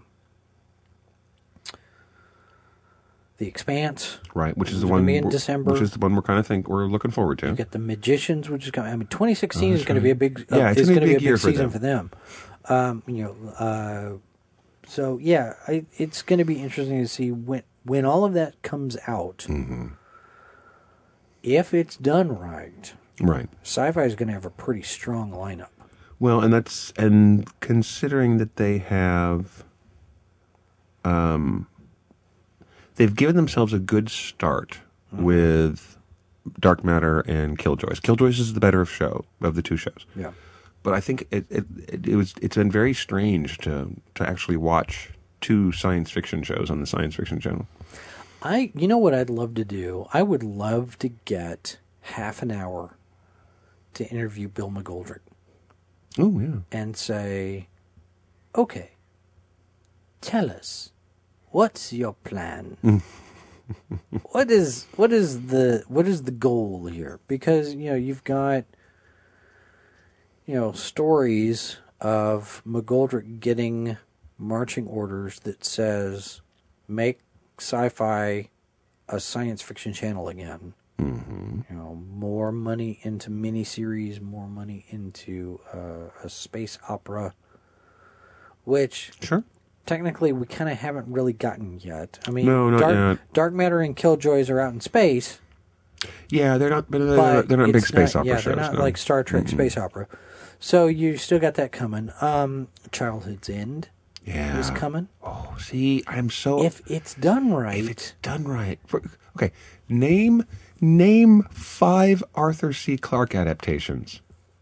Speaker 3: The Expanse.
Speaker 2: Right, which is the
Speaker 3: It's
Speaker 2: one
Speaker 3: gonna be in
Speaker 2: we're-
Speaker 3: December.
Speaker 2: which is the one we're kind of think we're looking forward to.
Speaker 3: You got The Magicians, which is coming. I mean, twenty sixteen
Speaker 2: Oh,
Speaker 3: is
Speaker 2: that's
Speaker 3: going to be a
Speaker 2: right.
Speaker 3: big. Uh,
Speaker 2: Yeah, it's
Speaker 3: is
Speaker 2: gonna
Speaker 3: going
Speaker 2: be
Speaker 3: to
Speaker 2: a
Speaker 3: be
Speaker 2: big
Speaker 3: a
Speaker 2: year
Speaker 3: big
Speaker 2: for
Speaker 3: season
Speaker 2: them.
Speaker 3: for them. Um, you know, uh, so yeah, I, it's going to be interesting to see when when all of that comes out.
Speaker 2: Mm-hmm.
Speaker 3: If it's done right,
Speaker 2: Right.
Speaker 3: Sci-Fi is going to have a pretty strong lineup.
Speaker 2: Well, and that's and considering that they have, um, they've given themselves a good start
Speaker 3: Mm-hmm.
Speaker 2: with Dark Matter and Killjoys. Killjoys is the better of show of the two shows.
Speaker 3: Yeah.
Speaker 2: But I think it, it it it was it's been very strange to to actually watch two science fiction shows on the Science Fiction Channel.
Speaker 3: I, you know what I'd love to do? I would love to get half an hour to interview Bill McGoldrick
Speaker 2: Oh yeah.
Speaker 3: and say, okay, tell us, what's your plan? what is what is the what is the goal here? Because you know you've got you know stories of McGoldrick getting marching orders that says make Sci-Fi a science fiction channel again.
Speaker 2: Mm-hmm.
Speaker 3: You know, more money into miniseries, more money into uh, a space opera, which
Speaker 2: Sure.
Speaker 3: technically we kind of haven't really gotten yet. I mean,
Speaker 2: No, not
Speaker 3: Dark,
Speaker 2: yet.
Speaker 3: Dark Matter and Killjoys are out in space,
Speaker 2: Yeah, they're not. But they're,
Speaker 3: but
Speaker 2: they're not big
Speaker 3: it's
Speaker 2: space
Speaker 3: not-
Speaker 2: opera
Speaker 3: yeah,
Speaker 2: shows.
Speaker 3: they're not
Speaker 2: no.
Speaker 3: like Star Trek space opera. So you still got that coming. Um, Childhood's End
Speaker 2: Yeah.
Speaker 3: is coming.
Speaker 2: Oh, see, I'm so.
Speaker 3: If it's done right,
Speaker 2: If it's done right. For, okay, name name five Arthur C. Clarke adaptations.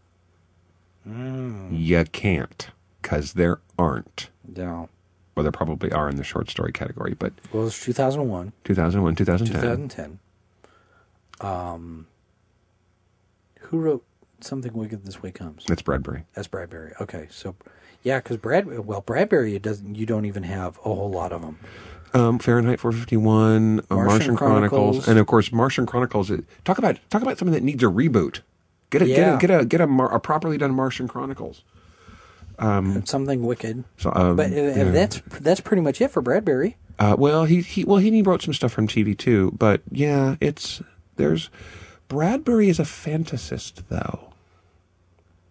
Speaker 3: Hmm.
Speaker 2: You can't, because there aren't.
Speaker 3: no.
Speaker 2: Well, there probably are in the short story category, but
Speaker 3: Well, it's two thousand one,
Speaker 2: two thousand one, two thousand ten.
Speaker 3: twenty ten. Um, who wrote Something Wicked This Way Comes?
Speaker 2: That's Bradbury.
Speaker 3: That's Bradbury. Okay, so yeah, because Brad, well, Bradbury, it doesn't. You don't even have a whole lot of them.
Speaker 2: Um, Fahrenheit four fifty-one, uh,
Speaker 3: Martian
Speaker 2: Martian, Chronicles.
Speaker 3: Chronicles.
Speaker 2: and of course Martian Chronicles. It, talk about talk about something that needs a reboot. Get a
Speaker 3: Yeah.
Speaker 2: get a get a get a, mar, a properly done Martian Chronicles.
Speaker 3: Something Wicked,
Speaker 2: So, um,
Speaker 3: but uh,
Speaker 2: yeah.
Speaker 3: that's that's pretty much it for Bradbury.
Speaker 2: Uh, well, he, he well he wrote some stuff from T V too, but yeah, it's there's Bradbury is a fantasist though.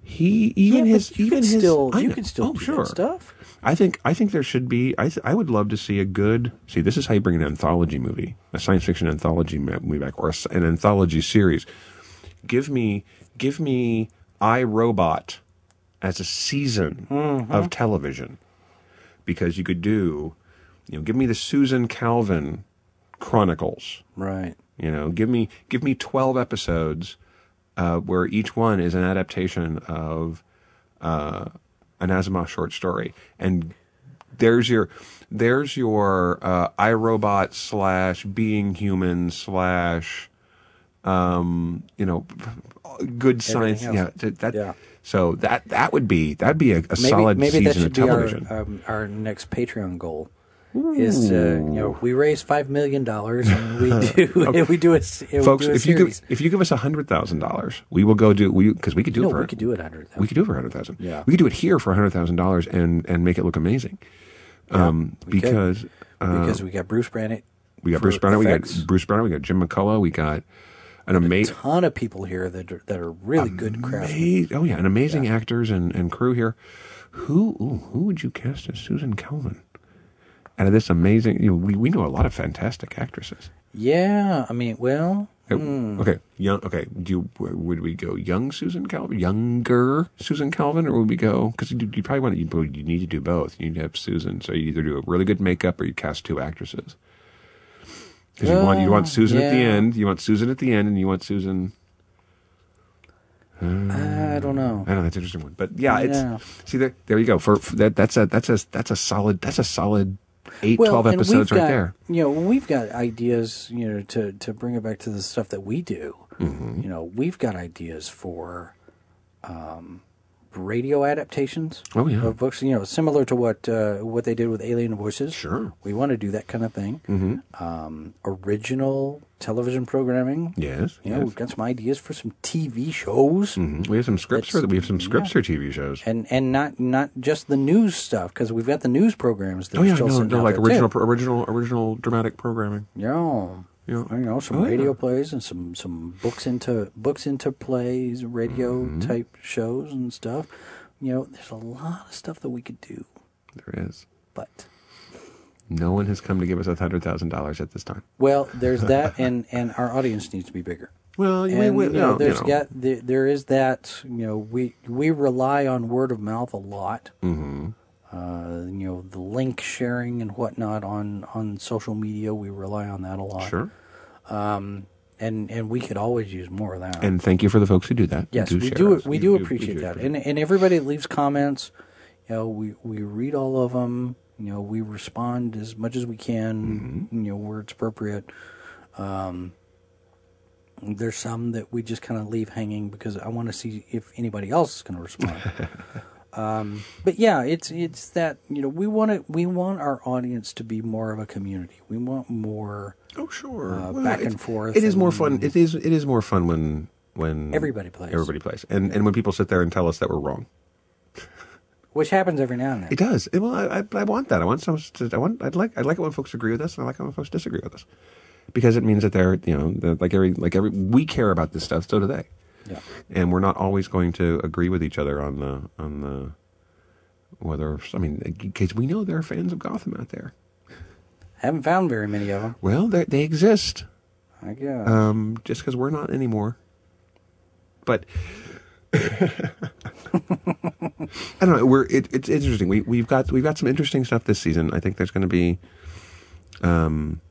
Speaker 2: he even
Speaker 3: yeah,
Speaker 2: his
Speaker 3: but you
Speaker 2: even
Speaker 3: can
Speaker 2: his
Speaker 3: still
Speaker 2: I
Speaker 3: you
Speaker 2: know.
Speaker 3: can still
Speaker 2: oh,
Speaker 3: do
Speaker 2: sure.
Speaker 3: that stuff.
Speaker 2: I think I think there should be. I th- I would love to see a good. See, this is how you bring an anthology movie, a science fiction anthology movie back, or a, an anthology series. Give me, give me, iRobot as a season
Speaker 3: Mm-hmm.
Speaker 2: of television, because you could do, you know, give me the Susan Calvin Chronicles.
Speaker 3: Right.
Speaker 2: You know, give me give me twelve episodes, uh, where each one is an adaptation of. Uh, an Asimov short story, and there's your there's your uh, iRobot slash Being Human slash um, you know good science.
Speaker 3: Everything else.
Speaker 2: Yeah, that
Speaker 3: Yeah.
Speaker 2: so that that would be that'd be a, a
Speaker 3: Maybe
Speaker 2: solid
Speaker 3: maybe that
Speaker 2: season
Speaker 3: should
Speaker 2: of
Speaker 3: be our
Speaker 2: television.
Speaker 3: um, our next Patreon goal. Is uh, you know we raise five million dollars and we do we do a s- we
Speaker 2: Folks,
Speaker 3: do a
Speaker 2: if you
Speaker 3: series.
Speaker 2: give if you give us a hundred thousand dollars, we will go do we because we could do
Speaker 3: no,
Speaker 2: it for
Speaker 3: we could do it under.
Speaker 2: we could do it for a hundred thousand.
Speaker 3: Yeah.
Speaker 2: We could do it here for a hundred thousand dollars and and make it look amazing. Um,
Speaker 3: we could.
Speaker 2: because uh,
Speaker 3: because we got Bruce Brannett.
Speaker 2: we got
Speaker 3: for
Speaker 2: Bruce Banner, we
Speaker 3: effects.
Speaker 2: got Bruce Banner, we got Jim McCullough, we got an
Speaker 3: a
Speaker 2: amazing.
Speaker 3: ton of people here that are, that are really good craftsmen.
Speaker 2: Oh yeah, an amazing actors and, and crew here. Who ooh, who would you cast as Susan Calvin? Out of this amazing, you know, we we know a lot of fantastic actresses.
Speaker 3: Yeah, I mean, well,
Speaker 2: Okay,
Speaker 3: hmm.
Speaker 2: okay, young. Okay, do you, would we go young Susan Calvin, younger Susan Calvin, or would we go? Because you, you probably want to, you, you need to do both. You need to have Susan, so you either do a really good makeup or you cast two actresses. Because you want you want Susan at the
Speaker 3: yeah.
Speaker 2: end, you want Susan at the end, and you want Susan.
Speaker 3: I don't know.
Speaker 2: I know that's an interesting one, but yeah, it's
Speaker 3: Yeah.
Speaker 2: see there. There you go. For, for that, that's a that's a that's a solid that's a solid eight,
Speaker 3: Well,
Speaker 2: twelve
Speaker 3: and
Speaker 2: episodes
Speaker 3: we've
Speaker 2: right
Speaker 3: got,
Speaker 2: there.
Speaker 3: You know, we've got ideas. You know, to to bring it back to the stuff that we do.
Speaker 2: Mm-hmm.
Speaker 3: You know, we've got ideas for um, radio adaptations
Speaker 2: Oh, yeah.
Speaker 3: of books. You know, similar to what uh, what they did with Alien Voices.
Speaker 2: Sure.
Speaker 3: We want to do that kind of thing.
Speaker 2: Mm-hmm.
Speaker 3: Um, original television programming.
Speaker 2: Yes,
Speaker 3: You know,
Speaker 2: yes.
Speaker 3: we've got some ideas for some T V shows.
Speaker 2: Mhm. We have some scripts
Speaker 3: That's-
Speaker 2: for we have some scripts
Speaker 3: yeah.
Speaker 2: for T V shows.
Speaker 3: And and not not just the news stuff, because we've got the news programs that
Speaker 2: Oh
Speaker 3: are
Speaker 2: yeah,
Speaker 3: still
Speaker 2: no,
Speaker 3: sitting
Speaker 2: no,
Speaker 3: out
Speaker 2: like
Speaker 3: there,
Speaker 2: original,
Speaker 3: too.
Speaker 2: original, original dramatic programming.
Speaker 3: Yeah.
Speaker 2: Yeah.
Speaker 3: You know, some
Speaker 2: Oh, yeah.
Speaker 3: radio plays and some, some books into books into plays, radio
Speaker 2: Mm-hmm.
Speaker 3: type shows and stuff. You know, there's a lot of stuff that we could do,
Speaker 2: There is.
Speaker 3: but
Speaker 2: No one has come to give us a hundred thousand dollars at this time.
Speaker 3: well, there's that, and, and our audience needs to be bigger.
Speaker 2: Well, you
Speaker 3: And
Speaker 2: may,
Speaker 3: you know,
Speaker 2: no,
Speaker 3: there's
Speaker 2: you know.
Speaker 3: got there, there is that. You know, we we rely on word of mouth a lot.
Speaker 2: Mm-hmm.
Speaker 3: Uh, you know, the link sharing and whatnot on, on social media, we rely on that a lot.
Speaker 2: Sure.
Speaker 3: Um, and and we could always use more of that.
Speaker 2: And thank you for the folks who do that.
Speaker 3: yes,
Speaker 2: do
Speaker 3: we
Speaker 2: share
Speaker 3: do.
Speaker 2: us.
Speaker 3: We do appreciate that. And and everybody that leaves comments, you know, we we read all of them. You know, we respond as much as we can.
Speaker 2: Mm-hmm.
Speaker 3: You know, where it's appropriate. Um, there's some that we just kind of leave hanging because I want to see if anybody else is going to respond. Um, but yeah, it's it's that, you know, we want to we want our audience to be more of a community. We want more
Speaker 2: Oh sure.
Speaker 3: uh,
Speaker 2: Well,
Speaker 3: back
Speaker 2: it's-
Speaker 3: and forth.
Speaker 2: It is more
Speaker 3: and
Speaker 2: fun. It is. It is more fun when when
Speaker 3: Everybody plays.
Speaker 2: Everybody plays, and and when people sit there and tell us that we're wrong.
Speaker 3: which happens every now and then.
Speaker 2: It does. It, well, I, I I want that. I want some. To, I want. I'd like. I like it when folks agree with us, and I like it when folks disagree with us, because it means that they're you know they're like every like every we care about this stuff. So do they.
Speaker 3: Yeah.
Speaker 2: And we're not always going to agree with each other on the on the whether I mean because we know there are fans of Gotham out there.
Speaker 3: Haven't found very many of them.
Speaker 2: Well, they they exist.
Speaker 3: I guess.
Speaker 2: Um, just because we're not anymore. But I don't know. We're it, it's interesting. We we've got we've got some interesting stuff this season. I think there's going to be, um,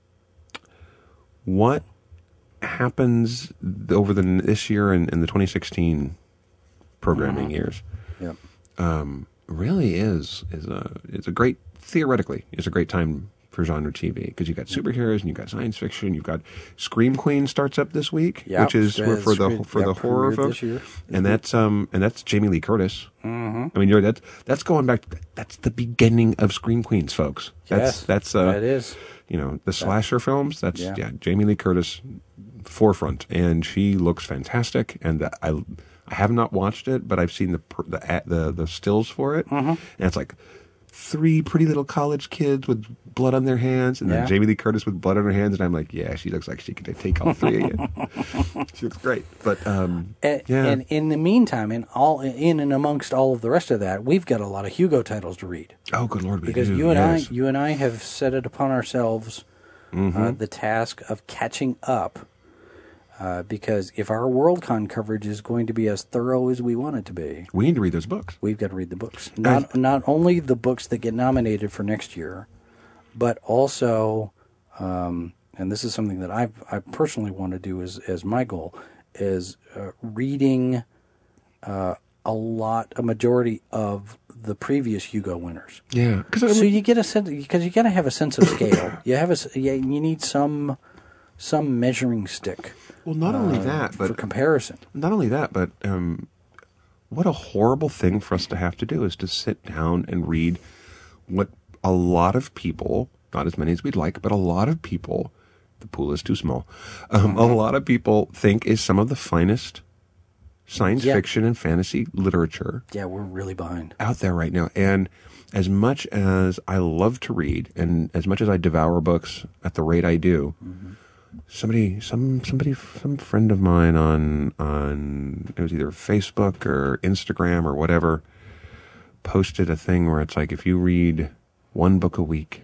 Speaker 2: what happens over the this year and, and the twenty sixteen programming years.
Speaker 3: Yep.
Speaker 2: Um, really is is a is a great theoretically is a great time for genre T V because you've got superheroes and you've got science fiction. You've got Scream Queen starts up this week,
Speaker 3: Yep.
Speaker 2: which is for, for the
Speaker 3: Scream-
Speaker 2: for
Speaker 3: yep,
Speaker 2: the horror
Speaker 3: premiered
Speaker 2: folks,
Speaker 3: this year.
Speaker 2: and that's um and that's Jamie Lee Curtis. Mm-hmm. I mean, you're that's that's going back. That's the beginning of Scream Queens, folks. That's
Speaker 3: Yes,
Speaker 2: that's uh,
Speaker 3: that is.
Speaker 2: you know the slasher films. That's
Speaker 3: Yeah.
Speaker 2: yeah. Jamie Lee Curtis forefront, and she looks fantastic. And the, I I have not watched it, but I've seen the pr- the the, the stills for it,
Speaker 3: Mm-hmm.
Speaker 2: and it's like three pretty little college kids with blood on their hands, and
Speaker 3: Yeah.
Speaker 2: then Jamie Lee Curtis with blood on her hands, and I'm like, yeah, she looks like she could take all three again. She looks great, but um,
Speaker 3: And,
Speaker 2: yeah,
Speaker 3: and in the meantime, in all in and amongst all of the rest of that, we've got a lot of Hugo titles to read.
Speaker 2: oh, good Lord, we
Speaker 3: Because
Speaker 2: do.
Speaker 3: you and
Speaker 2: yes.
Speaker 3: I, you and I have set it upon ourselves
Speaker 2: Mm-hmm.
Speaker 3: uh, the task of catching up. Uh, because if our WorldCon coverage is going to be as thorough as we want it to be,
Speaker 2: we need to read those books.
Speaker 3: we've got to read the books. Not not only the books that get nominated for next year, but also, um, and this is something that I I personally want to do as as my goal is uh, reading uh, a lot, a majority of the previous Hugo winners.
Speaker 2: Yeah, because
Speaker 3: So you get a sense because you got to have a sense of scale. you have a s- yeah, you need some some measuring stick.
Speaker 2: well, not only
Speaker 3: uh,
Speaker 2: that,
Speaker 3: for
Speaker 2: but
Speaker 3: comparison.
Speaker 2: not only that, but um, what a horrible thing for us to have to do is to sit down and read what a lot of people, not as many as we'd like, but a lot of people, the pool is too small, um, a lot of people think is some of the finest science
Speaker 3: Yeah.
Speaker 2: fiction and fantasy literature
Speaker 3: Yeah, we're really behind.
Speaker 2: out there right now. And as much as I love to read, and as much as I devour books at the rate I do, somebody, some somebody, some friend of mine on on it was either Facebook or Instagram or whatever, posted a thing where it's like, if you read one book a week,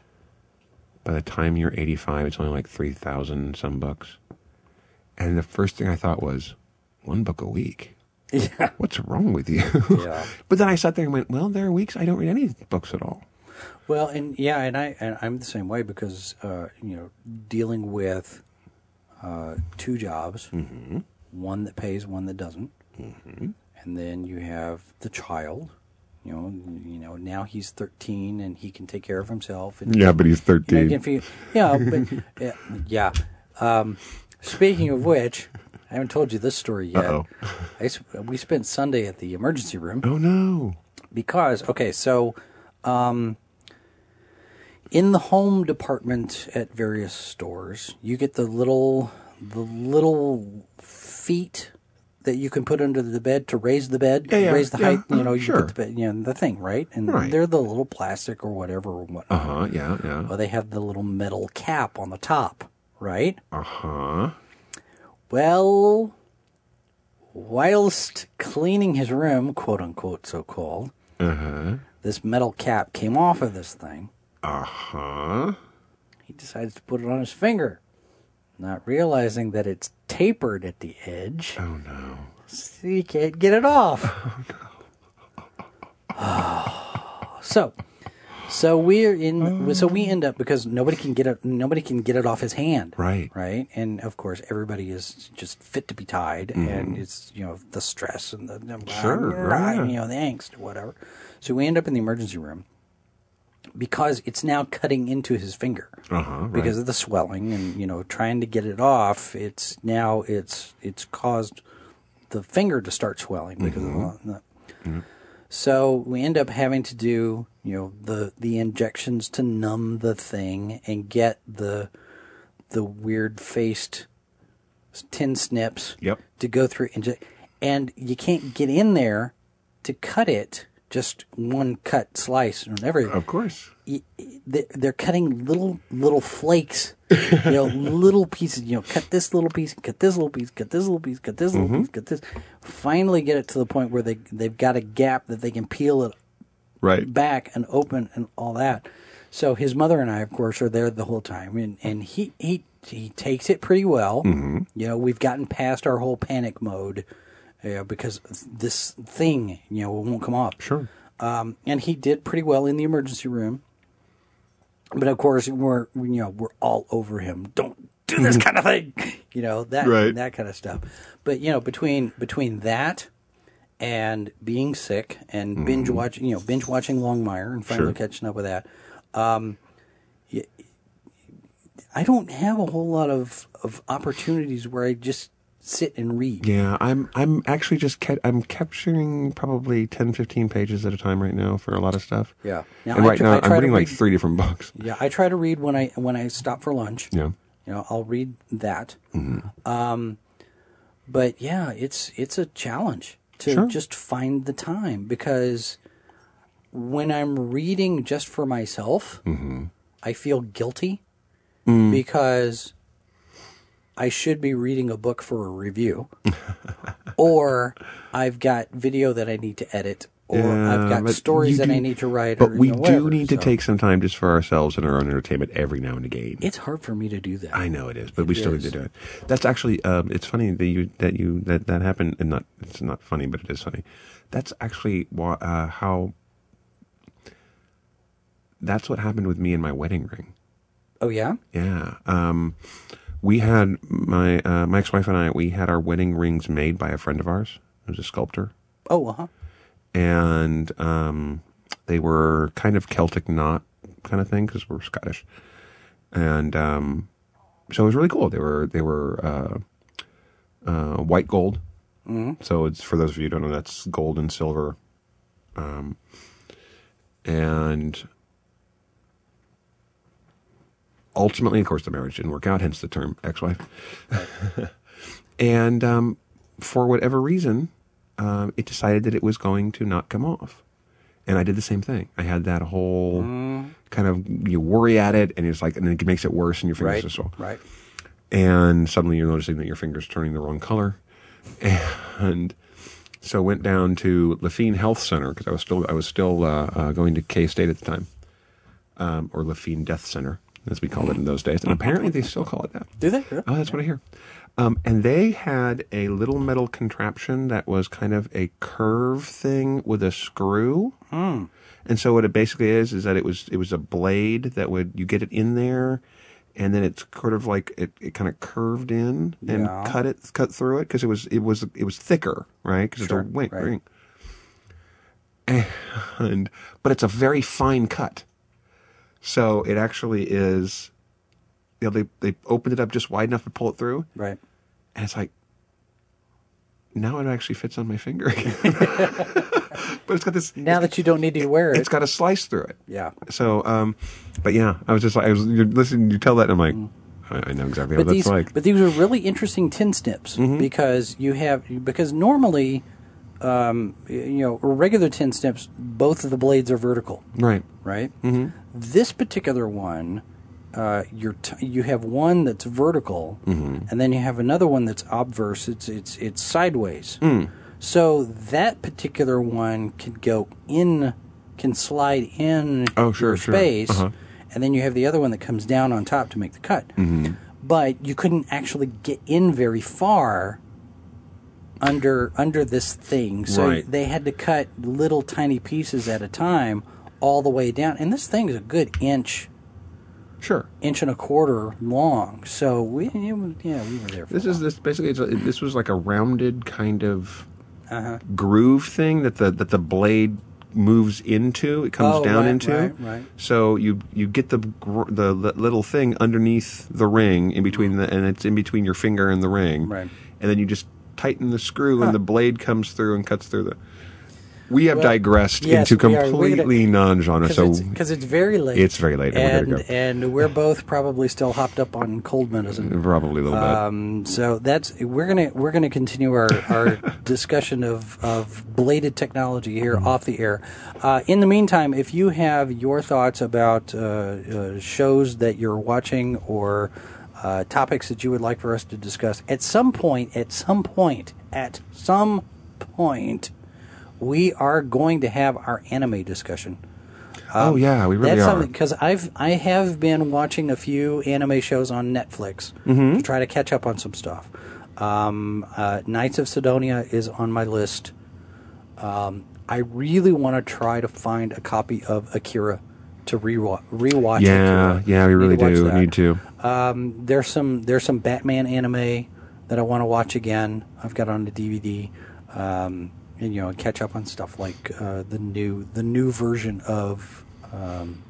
Speaker 2: by the time you're eighty-five, it's only like three thousand some books. And the first thing I thought was, one book a week?
Speaker 3: Yeah.
Speaker 2: What's wrong with you?
Speaker 3: Yeah.
Speaker 2: But then I sat there and went, well, there are weeks I don't read any books at all.
Speaker 3: Well, and yeah, and I and I'm the same way because uh, you know, dealing with uh, two jobs,
Speaker 2: Mm-hmm.
Speaker 3: one that pays, one that doesn't, and then you have the child. You know, you know. Now he's thirteen and he can take care of himself. And,
Speaker 2: Yeah, but he's
Speaker 3: you know,
Speaker 2: thirteen.
Speaker 3: again, for you- yeah, but uh, yeah. Um, speaking of which, I haven't told you this story yet.
Speaker 2: Uh-oh.
Speaker 3: I s we spent Sunday at the emergency room.
Speaker 2: Oh, no.
Speaker 3: Because, okay, so um, in the home department at various stores, you get the little the little feet that you can put under the bed to raise the bed,
Speaker 2: Yeah, yeah,
Speaker 3: raise the
Speaker 2: yeah,
Speaker 3: height. You
Speaker 2: uh,
Speaker 3: know, you
Speaker 2: sure.
Speaker 3: put the bed, you know, the thing, right? And
Speaker 2: Right.
Speaker 3: they're the little plastic or whatever or whatnot.
Speaker 2: Uh-huh, yeah, yeah.
Speaker 3: Well, they have the little metal cap on the top, right?
Speaker 2: Uh-huh.
Speaker 3: Well, whilst cleaning his room, quote unquote, so called,
Speaker 2: Uh-huh.
Speaker 3: this metal cap came off of this thing.
Speaker 2: Uh-huh.
Speaker 3: He decides to put it on his finger, not realizing that it's tapered at the edge,
Speaker 2: Oh, no.
Speaker 3: so you can't get it off. so, so we're in. So we end up because nobody can get it. Nobody can get it off his hand.
Speaker 2: Right.
Speaker 3: Right. And of course, everybody is just fit to be tied, and it's you know the stress and the, the
Speaker 2: Sure, right.
Speaker 3: you know the angst or whatever. So we end up in the emergency room because it's now cutting into his finger
Speaker 2: Uh-huh, right.
Speaker 3: because of the swelling and you know trying to get it off. It's now it's it's caused the finger to start swelling because of the, the So we end up having to do you know the the injections to numb the thing and get the the weird faced tin snips
Speaker 2: Yep.
Speaker 3: to go through inje- and you can't get in there to cut it just one cut slice or whatever.
Speaker 2: Of course.
Speaker 3: y- y- they- they're cutting little little flakes, you know, little pieces. You know, cut this little piece, cut this little piece, cut this little piece, cut this little piece, cut this. Finally, get it to the point where they they've got a gap that they can peel it
Speaker 2: Right.
Speaker 3: back and open and all that. So his mother and I, of course, are there the whole time, and and he he he takes it pretty well.
Speaker 2: Mm-hmm.
Speaker 3: You know, we've gotten past our whole panic mode. Yeah, because this thing, you know, won't come off.
Speaker 2: Sure.
Speaker 3: Um, and he did pretty well in the emergency room. But of course, we're you know we're all over him. Don't do this kind of thing, you know that
Speaker 2: Right.
Speaker 3: that kind of stuff. But you know between between that and being sick and binge watching, you know, binge watching Longmire and finally
Speaker 2: Sure.
Speaker 3: catching up with that, um, y- I don't have a whole lot of of opportunities where I just sit and read.
Speaker 2: Yeah, I'm I'm actually just ca- I'm capturing probably ten, fifteen pages at a time right now for a lot of stuff.
Speaker 3: Yeah. Now,
Speaker 2: and
Speaker 3: I
Speaker 2: right
Speaker 3: tr-
Speaker 2: now
Speaker 3: I
Speaker 2: I'm
Speaker 3: try to
Speaker 2: reading like
Speaker 3: read-
Speaker 2: three different books.
Speaker 3: Yeah, I try to read when I when I stop for lunch.
Speaker 2: Yeah.
Speaker 3: You know, I'll read that.
Speaker 2: Mm-hmm.
Speaker 3: Um, but yeah, it's it's a challenge to
Speaker 2: Sure.
Speaker 3: just find the time because when I'm reading just for myself,
Speaker 2: Mm-hmm.
Speaker 3: I feel guilty
Speaker 2: Mm.
Speaker 3: because I should be reading a book for a review, or I've got video that I need to edit, or
Speaker 2: Yeah,
Speaker 3: I've got
Speaker 2: but
Speaker 3: stories
Speaker 2: you
Speaker 3: that
Speaker 2: do-
Speaker 3: I need to write.
Speaker 2: But
Speaker 3: or,
Speaker 2: we
Speaker 3: you know,
Speaker 2: do
Speaker 3: whatever,
Speaker 2: need to
Speaker 3: so.
Speaker 2: take some time just for ourselves and our own entertainment every now and again.
Speaker 3: It's hard for me to do that.
Speaker 2: I know it is, but
Speaker 3: It
Speaker 2: we still
Speaker 3: is.
Speaker 2: need to do it. That's actually, um, it's funny that you that you that that happened, and not it's not funny, but it is funny. That's actually why, uh, how. That's what happened with me and my wedding ring.
Speaker 3: Oh yeah.
Speaker 2: Yeah, um, we had my uh, my ex-wife and I. We had our wedding rings made by a friend of ours, who's a sculptor,
Speaker 3: Oh uh huh.
Speaker 2: and um, they were kind of Celtic knot kind of thing because we're Scottish, and um, so it was really cool. They were they were uh, uh, white gold. Mm-hmm. So it's, for those of you who don't know, that's gold and silver, um, and ultimately, of course, the marriage didn't work out. Hence the term ex-wife. And um, for whatever reason, um, it decided that it was going to not come off. And I did the same thing. I had that whole
Speaker 3: Mm.
Speaker 2: kind of, you worry at it, and it's like, and it makes it worse, and your fingers
Speaker 3: Right.
Speaker 2: are swell.
Speaker 3: Right.
Speaker 2: And suddenly you're noticing that your finger's turning the wrong color. And so went down to Lafine Health Center, because I was still I was still uh, uh, going to K-State at the time, um, or Lafine Death Center, as we called it in those days. And apparently they still call it that.
Speaker 3: Do they? Really?
Speaker 2: Oh, that's what I hear. Um, and they had a little metal contraption that was kind of a curve thing with a screw.
Speaker 3: Mm.
Speaker 2: And so what it basically is is that it was it was a blade that would you get it in there, and then it's sort of like it, it kind of curved in and
Speaker 3: Yeah.
Speaker 2: cut it cut through it because it was it was it was thicker, right? Because
Speaker 3: Sure,
Speaker 2: it's a wing,
Speaker 3: right.
Speaker 2: ring. And but it's a very fine cut. So it actually is. You know, they they opened it up just wide enough to pull it through,
Speaker 3: Right.
Speaker 2: and it's like now it actually fits on my finger again. But it's got this.
Speaker 3: Now that you don't need to wear it.
Speaker 2: It's got a slice through it.
Speaker 3: Yeah.
Speaker 2: So, um, but yeah, I was just like, I was you're listening. You tell that, and I'm like, I, I know exactly how
Speaker 3: But
Speaker 2: that's
Speaker 3: these,
Speaker 2: like.
Speaker 3: but these are really interesting tin snips because you have because normally, um, you know, regular tin snips, both of the blades are vertical,
Speaker 2: Right.
Speaker 3: right? Mm-hmm. This particular one, uh, you're t- you have one that's vertical, and then you have another one that's obverse. It's it's it's sideways. So that particular one can go in, can slide in
Speaker 2: Oh, sure,
Speaker 3: your
Speaker 2: sure.
Speaker 3: space,
Speaker 2: Uh-huh.
Speaker 3: and then you have the other one that comes down on top to make the cut. But you couldn't actually get in very far under under this thing, so
Speaker 2: Right.
Speaker 3: they had to cut little tiny pieces at a time all the way down. And this thing is a good inch,
Speaker 2: Sure.
Speaker 3: inch and a quarter long. So we, it was, yeah, we were there. For
Speaker 2: This
Speaker 3: a
Speaker 2: is
Speaker 3: while.
Speaker 2: this basically. It's a, this was like a rounded kind of
Speaker 3: Uh-huh.
Speaker 2: groove thing that the that the blade moves into. It comes
Speaker 3: Oh,
Speaker 2: down
Speaker 3: right,
Speaker 2: into.
Speaker 3: right, right.
Speaker 2: So you you get the gr- the li- little thing underneath the ring in between the and it's in between your finger and the ring.
Speaker 3: Right.
Speaker 2: And then you just tighten the screw
Speaker 3: Huh.
Speaker 2: and the blade comes through and cuts through the. We have
Speaker 3: Well,
Speaker 2: digressed
Speaker 3: yes,
Speaker 2: into
Speaker 3: we are. We're
Speaker 2: completely
Speaker 3: gonna-
Speaker 2: non-genre. So
Speaker 3: Because it's, 'cause it's very late.
Speaker 2: It's very late, and we're
Speaker 3: and
Speaker 2: gonna go.
Speaker 3: and we're both probably still hopped up on cold medicine.
Speaker 2: probably a little bit.
Speaker 3: Um, so that's we're gonna we're gonna continue our, our discussion of, of bladed technology here off the air. Uh, in the meantime, if you have your thoughts about uh, uh, shows that you're watching or uh, topics that you would like for us to discuss at some point, at some point, at some point, we are going to have our anime discussion.
Speaker 2: oh yeah, we really
Speaker 3: That's
Speaker 2: are.
Speaker 3: something because I've I have been watching a few anime shows on Netflix
Speaker 2: Mm-hmm.
Speaker 3: to try to catch up on some stuff. Um, uh, Knights of Sidonia is on my list. Um, I really want to try to find a copy of Akira to rewa- rewatch.
Speaker 2: Yeah,
Speaker 3: Akira.
Speaker 2: yeah, we really
Speaker 3: Need to watch
Speaker 2: do
Speaker 3: that.
Speaker 2: need to.
Speaker 3: Um, there's some there's some Batman anime that I want to watch again. I've got on the D V D. Um, and you know, catch up on stuff like uh, the new the new version of um,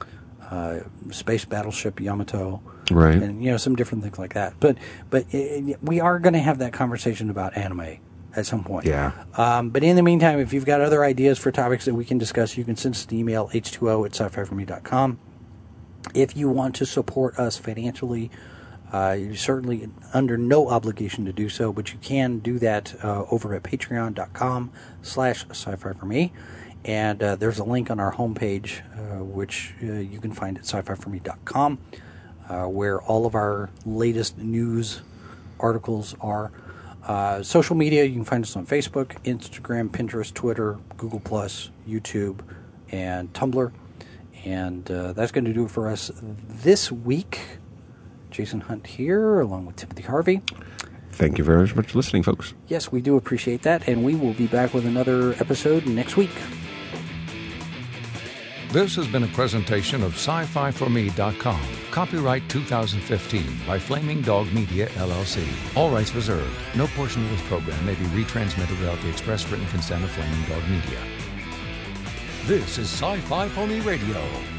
Speaker 3: uh, Space Battleship Yamato,
Speaker 2: Right.
Speaker 3: and you know some different things like that. But but it, we are going to have that conversation about anime at some point.
Speaker 2: Yeah.
Speaker 3: Um, but in the meantime, if you've got other ideas for topics that we can discuss, you can send us an email h two o at sci fi for me dot com. If you want to support us financially, uh, you're certainly under no obligation to do so, but you can do that uh, over at patreon dot com slash sci fi for me. And uh, there's a link on our homepage, uh, which uh, you can find at sci fi for me dot com, uh, where all of our latest news articles are. Uh, social media, you can find us on Facebook, Instagram, Pinterest, Twitter, Google Plus, YouTube, and Tumblr. And uh, that's going to do it for us this week. Jason Hunt here, along with Timothy Harvey.
Speaker 2: Thank you very much for listening, folks.
Speaker 3: Yes, we do appreciate that, and we will be back with another episode next week.
Speaker 1: This has been a presentation of sci fi for me dot com. Copyright two thousand fifteen by Flaming Dog Media, L L C. All rights reserved. No portion of this program may be retransmitted without the express written consent of Flaming Dog Media. This is Sci-Fi for Me Radio.